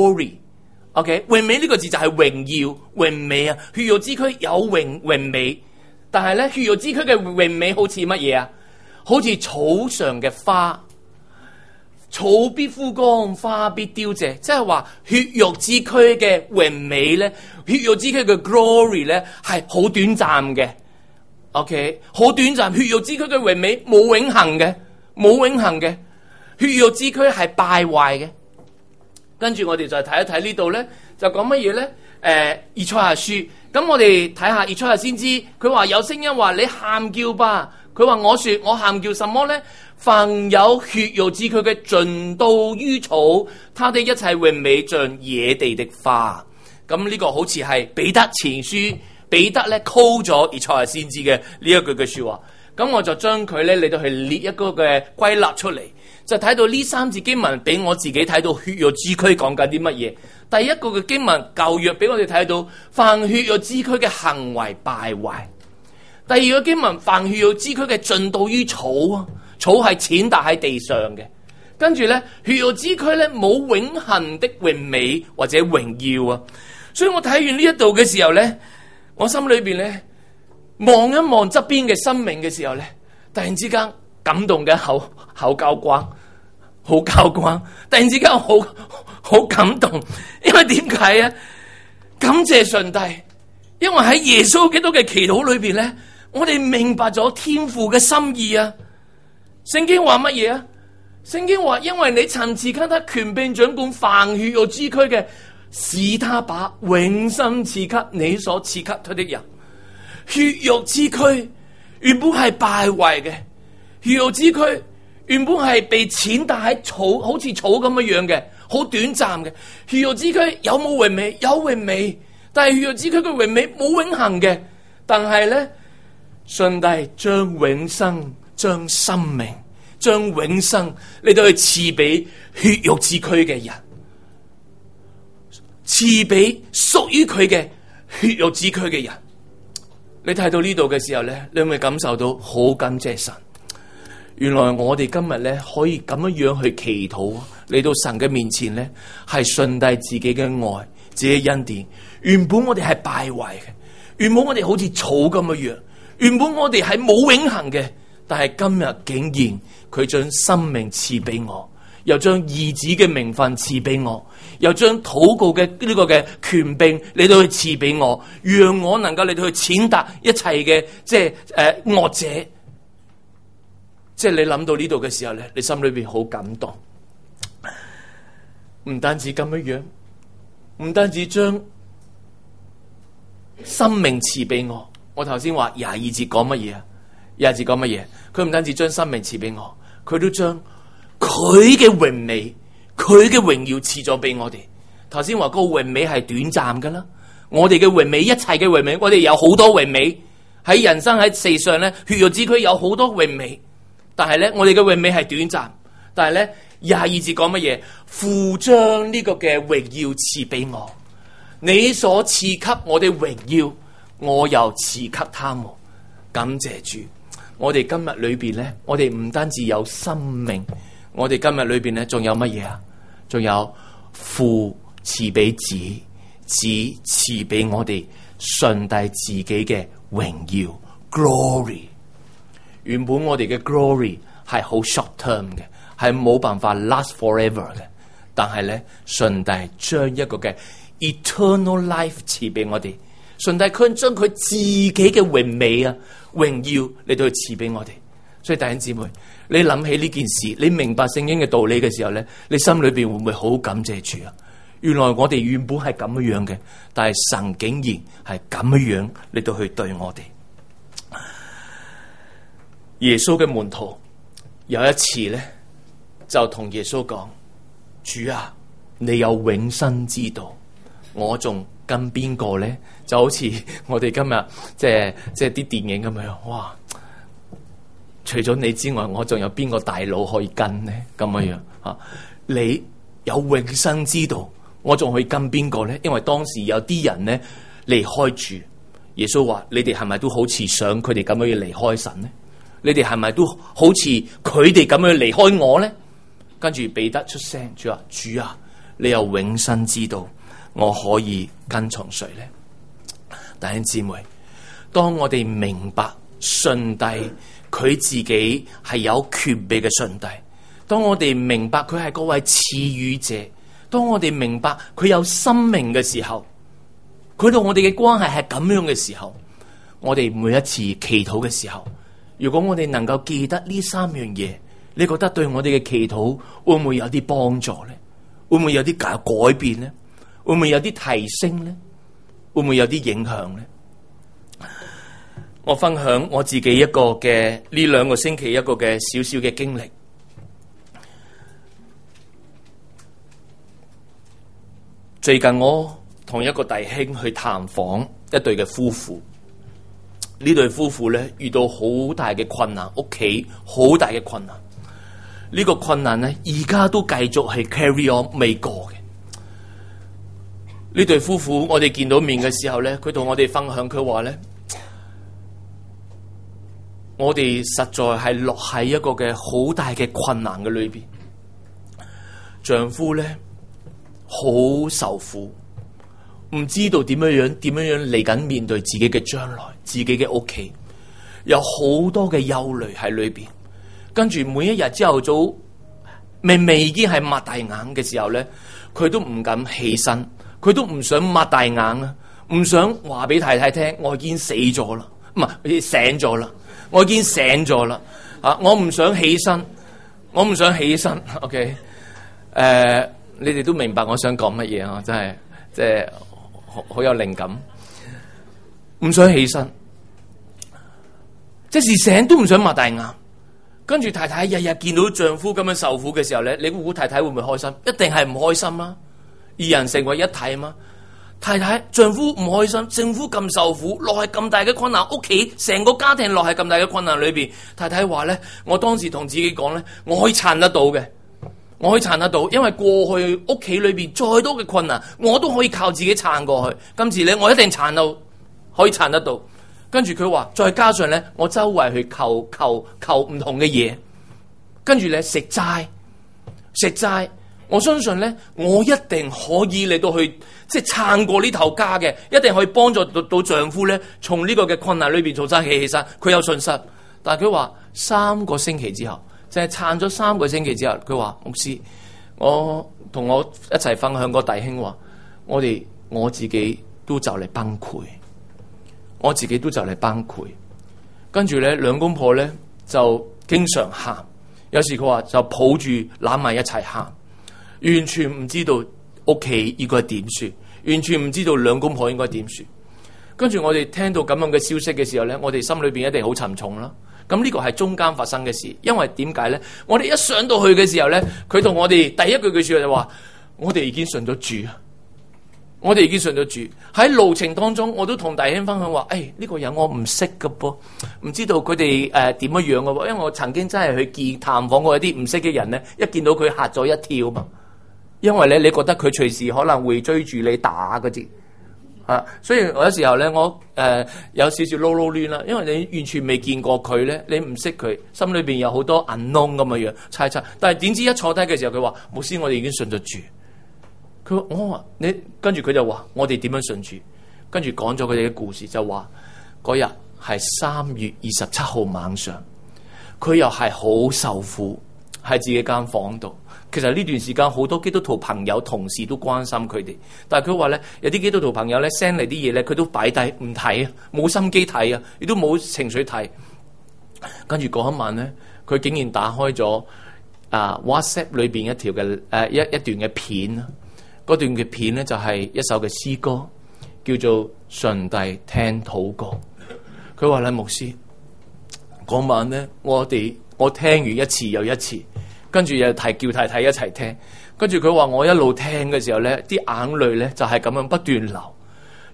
glory，OK， 榮美呢個字就係榮耀、榮美啊。血肉之軀有榮榮美，但係咧血肉之軀嘅榮美好似乜嘢啊？好似草上嘅花，草必枯乾，花必凋謝。即係話血肉之軀嘅榮美咧，血肉之軀嘅 glory 咧係好短暫嘅。OK， 好短暫，血肉之軀嘅榮美冇永恒嘅，冇永恒嘅，血肉之軀係敗壞嘅。跟住我哋再睇一睇呢度咧，就講乜嘢咧？誒、呃，以賽亞書，咁我哋睇下以賽亞先知，佢話有聲音話你喊叫吧，佢話我說我喊叫什麼咧？凡有血肉之軀嘅盡都於草，他的一切榮美像野地的花。咁呢個好似係彼得前書。彼得咧 call 咗以賽亞先知嘅呢一句嘅說話，咁我就將佢咧嚟到去列一個嘅歸納出嚟，就睇到呢三節經文俾我自己睇到血肉之軀講緊啲乜嘢。第一個嘅經文舊約俾我哋睇到凡血肉之軀嘅行為敗壞，第二個經文凡血肉之軀嘅盡到於草啊，草係踐踏喺地上嘅。跟住咧血肉之軀咧冇永恆的榮美或者榮耀啊，所以我睇完呢一度嘅時候咧，我心裏邊咧望一望側邊嘅生命嘅時候咧，突然之間感動嘅口口交關，好交關，突然之間好好感動，因為點解啊？感謝上帝，因為喺耶穌基督嘅祈禱裏邊咧，我哋明白咗天父嘅心意啊！聖經話乜嘢啊？聖經話，因為你曾賜給他權柄掌管凡血肉之軀嘅，使他把永生賜給你所賜給他的人。血肉之軀原本係敗壞嘅，血肉之軀原本係被踐踏喺草，好似草咁樣樣嘅，好短暫嘅。血肉之軀有冇榮美？有榮美，但係血肉之軀嘅榮美冇永恆嘅。但係咧，上帝將永生、將生命、將永生嚟到去賜俾血肉之軀嘅人。賜俾屬於佢嘅血肉之軀嘅人，你睇到呢度嘅時候咧，你會唔會感受到好感謝神？原來我哋今日咧可以咁樣樣去祈禱，嚟到神嘅面前咧，係上帝自己嘅愛，自己嘅恩典。原本我哋係敗壞嘅，原本我哋好似草咁嘅樣，原本我哋係冇永恆嘅，但係今日竟然佢將生命賜俾我。又將兒子嘅名分賜俾我，又將禱告嘅呢個嘅權柄嚟到去賜俾我，讓我能夠嚟到去踐踏一切嘅即係誒惡者。即係你諗到呢度嘅時候咧，你心裏邊好感動。唔單止咁樣樣，唔單止將生命賜俾我。我頭先話廿二節講乜嘢啊？廿二節講乜嘢？佢唔單止將生命賜俾我，佢都將佢嘅榮美，佢嘅榮耀賜咗俾我哋。頭先話嗰個榮美係短暫噶啦，我哋嘅榮美，一切嘅榮美，我哋有好多榮美喺人生喺世上咧，血肉之軀有好多榮美，但係咧我哋嘅榮美係短暫。但係咧廿二節講乜嘢？父將呢個嘅榮耀賜俾我，你所賜給我哋榮耀，我又賜給他們。感謝主，我哋今日裏邊咧，我哋唔單止有生命。我哋今日裏邊咧，仲有乜嘢啊？仲有父賜俾子，子賜俾我哋上帝自己嘅榮耀 glory。原本我哋嘅 glory 係好 short term 嘅，係冇辦法 last forever 嘅。但係咧，上帝將一個嘅 eternal life 賜俾我哋。上帝佢將佢自己嘅榮美啊、榮耀嚟到去賜俾我哋。所以弟兄姊妹，你諗起呢件事，你明白聖經嘅道理嘅時候咧，你心裏邊會唔會好感謝主啊？原來我哋原本係咁樣樣嘅，但係神竟然係咁樣樣嚟到去對我哋。耶穌嘅門徒有一次咧，就同耶穌講：主啊，你有永生之道，我仲跟邊個咧？就好似我哋今日即係即係啲電影咁樣，哇！除咗你之外，我仲有邊個大佬可以跟呢？咁樣樣啊？你有永生之道，我仲可以跟邊個咧？因為當時有啲人咧離開主，耶穌話：你哋係咪都好似想佢哋咁樣要離開神呢？你哋係咪都好似佢哋咁樣離開我咧？跟住彼得出聲，主話：主啊，你有永生之道，我可以跟從誰咧？弟兄姊妹，當我哋明白上帝佢自己係有權柄嘅上帝，當我哋明白佢係嗰位賜予者，當我哋明白佢有生命嘅時候，佢同我哋嘅關係係咁樣嘅時候，我哋每一次祈禱嘅時候，如果我哋能夠記得呢三樣嘢，你覺得對我哋嘅祈禱會唔會有啲幫助呢？會唔會有啲改改變呢？會唔會有啲提升呢？會唔會有啲影響呢？我分享我自己一個嘅呢兩個星期一個嘅少少嘅經歷。最近我同一個弟兄去探訪一對嘅夫婦，呢對夫婦咧遇到好大嘅困難，屋企好大嘅困難。呢個困難咧而家都繼續係 carry on 未過嘅。呢對夫婦我哋見到面嘅時候咧，佢同我哋分享，佢話咧，我哋實在係落喺一個嘅好大嘅困難嘅裏邊。丈夫咧好受苦，唔知道點樣樣點樣樣嚟緊面對自己嘅將來，自己嘅屋企有好多嘅憂慮喺裏邊。跟住每一日朝頭早明明已經係擘大眼嘅時候咧，佢都唔敢起身，佢都唔想擘大眼啦，唔想話俾太太聽我已經死咗啦，唔係醒咗啦，我已經醒咗啦，啊，我唔想起身，我唔想起身。OK， 誒、呃，你哋都明白我想講乜嘢啊？真係即係好好有靈感，唔想起身，即時醒都唔想擘大眼。跟住太太日日見到丈夫咁樣受苦嘅時候咧，你估估太太會唔會開心？一定係唔開心啦。二人成為一體嘛。太太丈夫唔開心，丈夫咁受苦，落喺咁大嘅困難，屋企成個家庭落喺咁大嘅困難裏邊。太太話咧，我當時同自己講咧，我可以撐得到嘅，我可以撐得到，因為過去屋企裏邊再多嘅困難，我都可以靠自己撐過去。今次咧，我一定撐到，可以撐得到。跟住佢話，再加上咧，我周圍去求求求唔同嘅嘢，跟住咧食齋食齋，我相信咧，我一定可以嚟到去即係撐過呢頭家嘅，一定可以幫助到到丈夫咧，從呢個嘅困難裏邊重新起起身。佢有信心，但係佢話三個星期之後，就係撐咗三個星期之後，佢話牧師，我同我一齊分享個弟兄話，我哋我自己都就嚟崩潰。我自己都就嚟崩潰，跟住咧兩公婆咧就經常喊，有時佢話就抱住攬埋一齊喊，完全唔知道屋企應該點算，完全唔知道兩公婆應該點算。跟住我哋聽到咁樣嘅消息嘅時候咧，我哋心裏邊一定好沉重啦。咁呢個係中間發生嘅事，因為點解咧？我哋一上到去嘅時候咧，佢同我哋第一句句說話就話：我哋已經信咗主啊！我哋已經信咗主。喺路程當中，我都同弟兄分享話：誒、哎、呢、這個人我唔識㗎噃，唔知道佢哋誒點樣樣㗎喎。因為我曾經真係去見探訪過一啲唔識嘅人咧，一見到佢嚇咗一跳嘛。因為咧，你覺得佢隨時可能會追住你打嗰啲啊。所以我有時候咧，我誒、呃、有少少撈撈亂啦，因為你完全未見過佢咧，你唔識佢，心裏邊有好多 unknown 咁嘅樣猜測。但係點知一坐低嘅時候，佢話：牧師，我哋已經信咗主。佢話我話你，跟住佢就話我哋點樣信主，跟住講咗佢哋嘅故事，就話嗰日係三月二十七號晚上，佢又係好受苦喺自己間房度。其實呢段時間好多基督徒朋友同事都關心佢哋，但係佢話咧，有啲基督徒朋友咧 send 嚟啲嘢咧，佢都擺低唔睇啊，冇心機睇啊，亦都冇情緒睇。跟住嗰一晚咧，佢竟然打開咗啊 WhatsApp 裏邊一條嘅誒、呃、一一段嘅片啊。嗰段嘅片咧就係一首嘅詩歌，叫做《上帝聽禱告》。佢話咧，牧師嗰晚咧，我哋我聽完一次又一次，跟住又提叫太太一齊聽。跟住佢話我一路聽嘅時候咧，啲眼淚咧就係咁樣不斷流。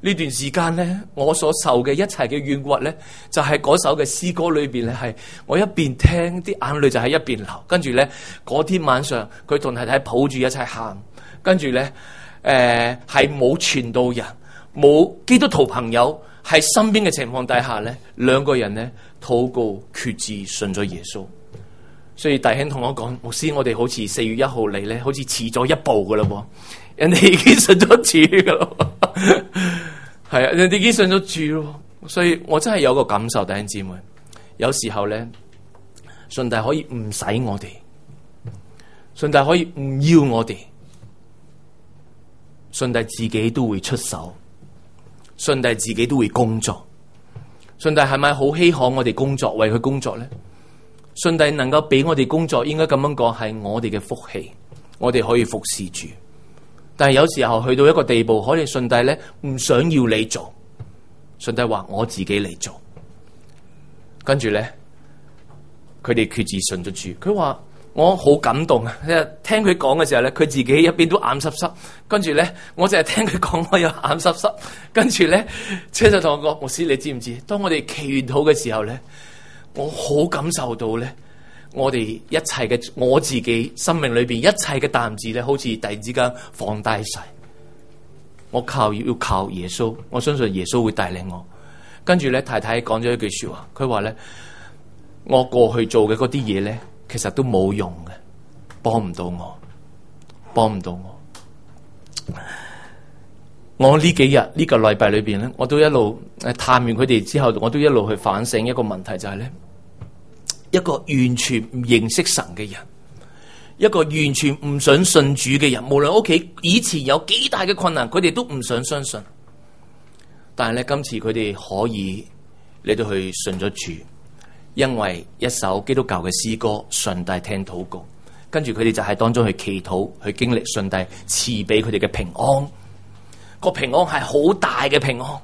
呢段時間咧，我所受嘅一切嘅冤屈咧，就係、是、嗰首嘅詩歌裏邊咧，係我一邊聽啲眼淚就喺一邊流，跟住咧嗰天晚上佢同太太抱住一齊喊，跟住咧誒係冇傳道人、冇基督徒朋友喺身邊嘅情況底下咧，兩個人咧禱告決志信咗耶穌。所以弟兄同我講，牧師，我哋好似四月一號嚟咧，好似遲咗一步噶啦喎，人哋已經信咗主噶啦，係啊，人哋已經信咗主咯。所以我真係有個感受，弟兄姊妹，有時候咧，上帝可以唔使我哋，上帝可以唔要我哋，上帝自己都會出手，上帝自己都會工作。上帝係咪好稀罕我哋工作，為佢工作咧？上帝能夠俾我哋工作，應該咁樣講，係我哋嘅福氣，我哋可以服侍主。但係有時候去到一個地步，可能上帝咧唔想要你做，上帝話我自己嚟做。跟住咧，佢哋決志信咗主。佢話我好感動啊！聽佢講嘅時候咧，佢自己一邊都眼濕濕，跟住咧，我淨係聽佢講，我又眼濕濕。跟住咧，車就同我講：牧師，你知唔知？當我哋祈完禱嘅時候咧，我好感受到咧，我哋一切嘅我自己生命裏邊一切嘅擔子咧，好似突然之間放低晒。我靠要靠耶穌，我相信耶穌會帶領我。跟住咧，太太講咗一句說話，佢話咧，我過去做嘅嗰啲嘢咧，其實都冇用嘅，幫唔到我，幫唔到我。我呢幾日呢、呢個禮拜裏邊咧，我都一路誒探完佢哋之後，我都一路去反省一個問題，就係咧，一個完全唔認識神嘅人，一個完全唔想信主嘅人，無論屋企以前有幾大嘅困難，佢哋都唔想相信。但係咧，今次佢哋可以嚟到去信咗主，因為一首基督教嘅詩歌，上帝聽禱告，跟住佢哋就喺當中去祈禱，去經歷上帝賜俾佢哋嘅平安。個平安係好大嘅平安，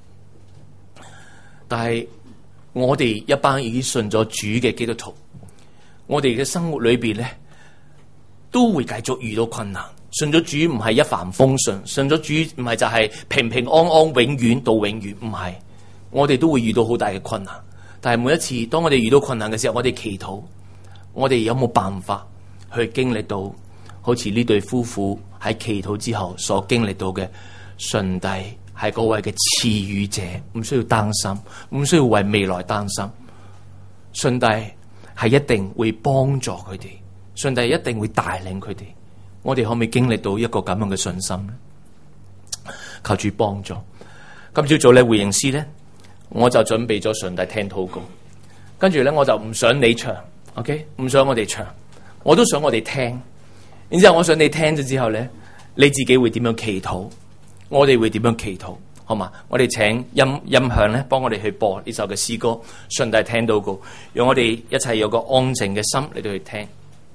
但係我哋一班已經信咗主嘅基督徒，我哋嘅生活裏邊咧都會繼續遇到困難。信咗主唔係一帆風順，信咗主唔係就係平平安安永遠到永遠，唔係，我哋都會遇到好大嘅困難。但係每一次當我哋遇到困難嘅時候，我哋祈禱，我哋有冇辦法去經歷到好似呢對夫婦喺祈禱之後所經歷到嘅？上帝係嗰位嘅賜予者，唔需要擔心，唔需要為未來擔心。上帝係一定會幫助佢哋，上帝一定會帶領佢哋。我哋可唔可以經歷到一個咁樣嘅信心咧？求主幫助。今朝早咧回應詩咧，我就準備咗上帝聽禱告，跟住咧我就唔想你唱 ，OK， 唔想我哋唱，我都想我哋聽。然之後我想你聽咗之後咧，你自己會點樣祈禱？我哋會點樣祈禱？好嘛？我哋請音音響咧，幫我哋去播呢首嘅詩歌。上帝聽禱告，讓我哋一齊有個安靜嘅心嚟到去聽。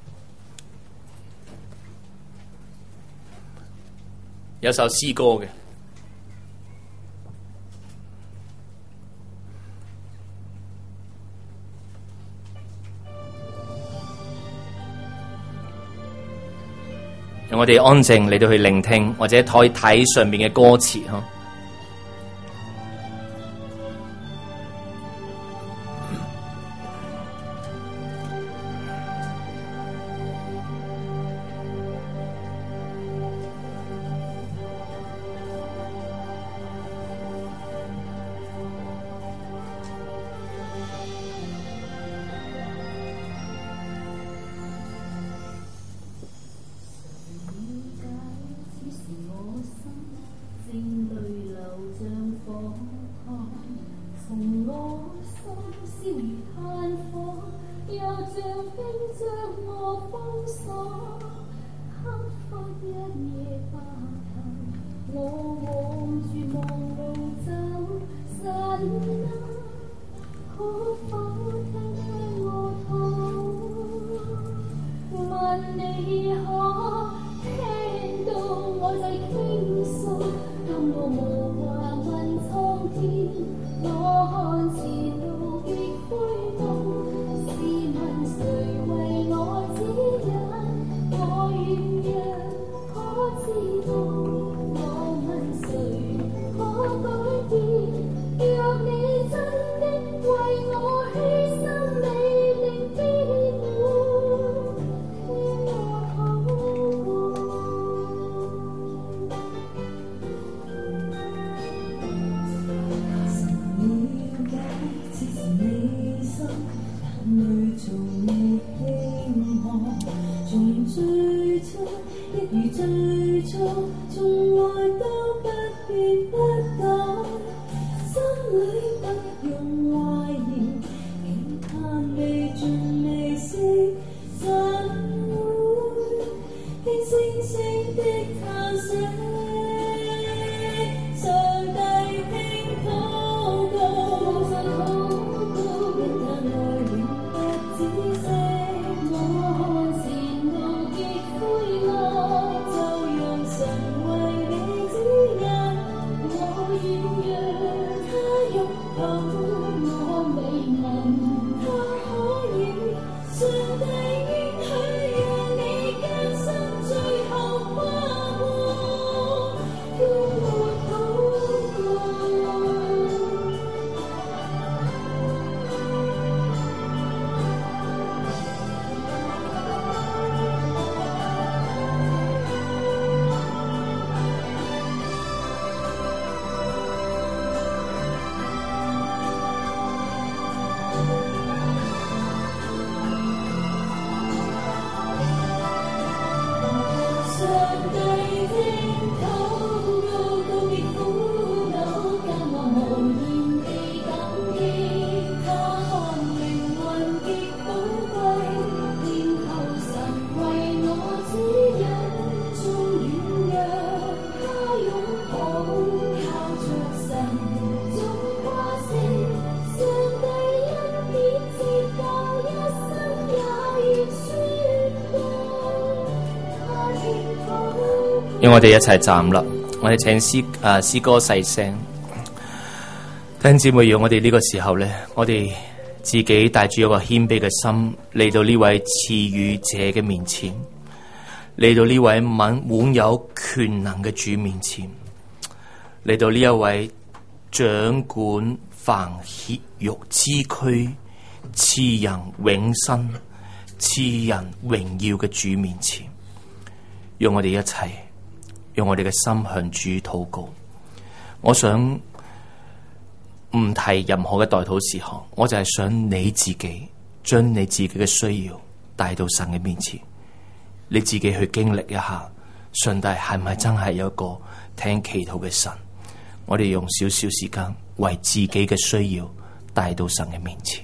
有首詩歌嘅，讓我哋安靜嚟到去聆聽，或者可以睇上面嘅歌詞嗬。 可知道我問誰可讓我哋一齊站立，我哋請詩啊詩歌細聲。弟兄姊妹，讓我哋呢個時候咧，我哋自己帶住一個謙卑嘅心嚟到呢位賜予者嘅面前，嚟到呢位滿滿有權能嘅主面前，嚟到呢一位掌管凡血肉之軀、賜人永生、賜人榮耀嘅主面前，讓我哋一齊。用我哋嘅心向主禱告。我想唔提任何嘅代禱事項，我就係想你自己將你自己嘅需要帶到神嘅面前，你自己去經歷一下，上帝係咪真係有一個聽祈禱嘅神？我哋用少少時間為自己嘅需要帶到神嘅面前。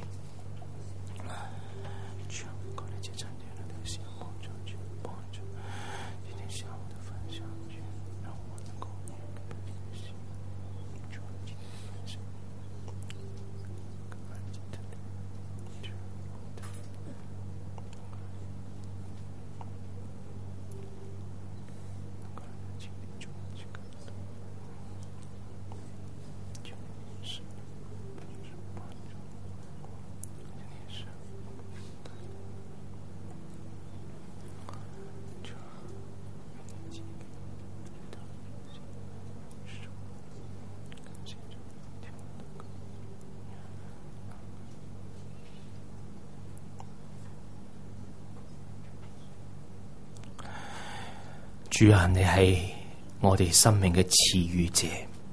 主啊，你係我哋生命嘅賜予者，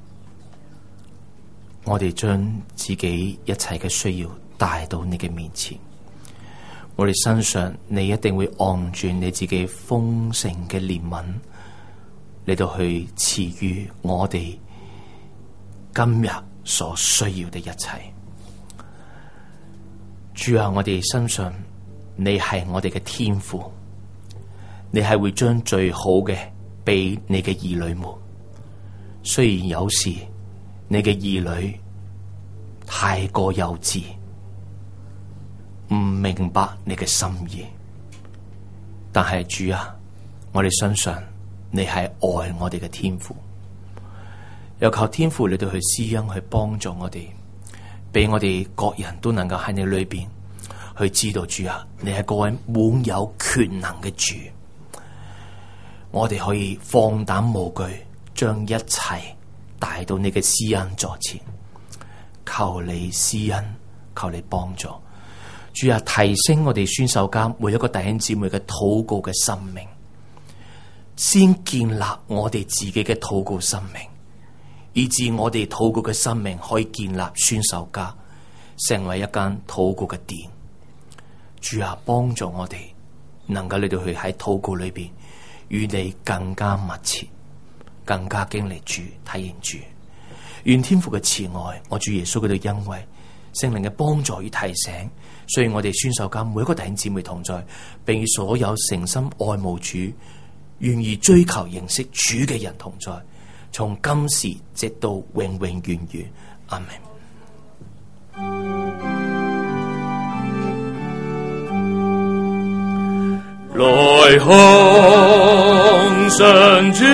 我哋將自己一切嘅需要帶到你嘅面前，我哋身上你一定會按住你自己豐盛嘅憐憫嚟到去賜予我哋今日所需要的一切。主啊，我哋身上你係我哋嘅天父，你係會將最好嘅俾你嘅兒女們。雖然有時你嘅兒女太過幼稚，唔明白你嘅心意，但係主啊，我哋相信你係愛我哋嘅天父，又求天父你哋去施恩去幫助我哋，俾我哋各人都能夠喺你裏邊去知道，主啊，你係嗰位滿有權能嘅主。我哋可以放膽無懼，將一切帶到你嘅施恩座前，求你施恩，求你幫助。主啊，提升我哋宣授家每一個弟兄姊妹嘅禱告嘅生命，先建立我哋自己嘅禱告生命，以致我哋禱告嘅生命可以建立宣授家， 成為一間禱告嘅殿。主啊，幫助我哋能夠嚟到去喺禱告裏邊與你更加密切，更加經歷主、體驗主。願天父嘅慈愛，我主耶穌嘅恩惠，聖靈嘅幫助與提醒，雖然我哋宣授間每一個弟兄姊妹同在，並與所有誠心愛慕主、願意追求認識主嘅人同在，從今時直到永永遠遠。阿們。 來向上主，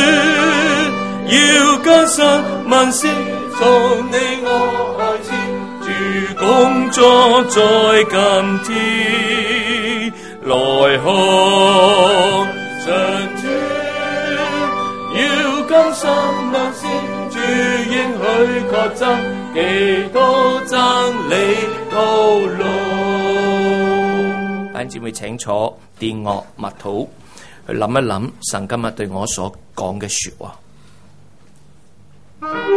要更新萬事，從你我開始，主工作在今天。來向上主，要更新萬事，主應許確真，基督真理道路。 弟兄姊妹請坐，殿樂默禱，去諗一諗神今日對我所講嘅說話。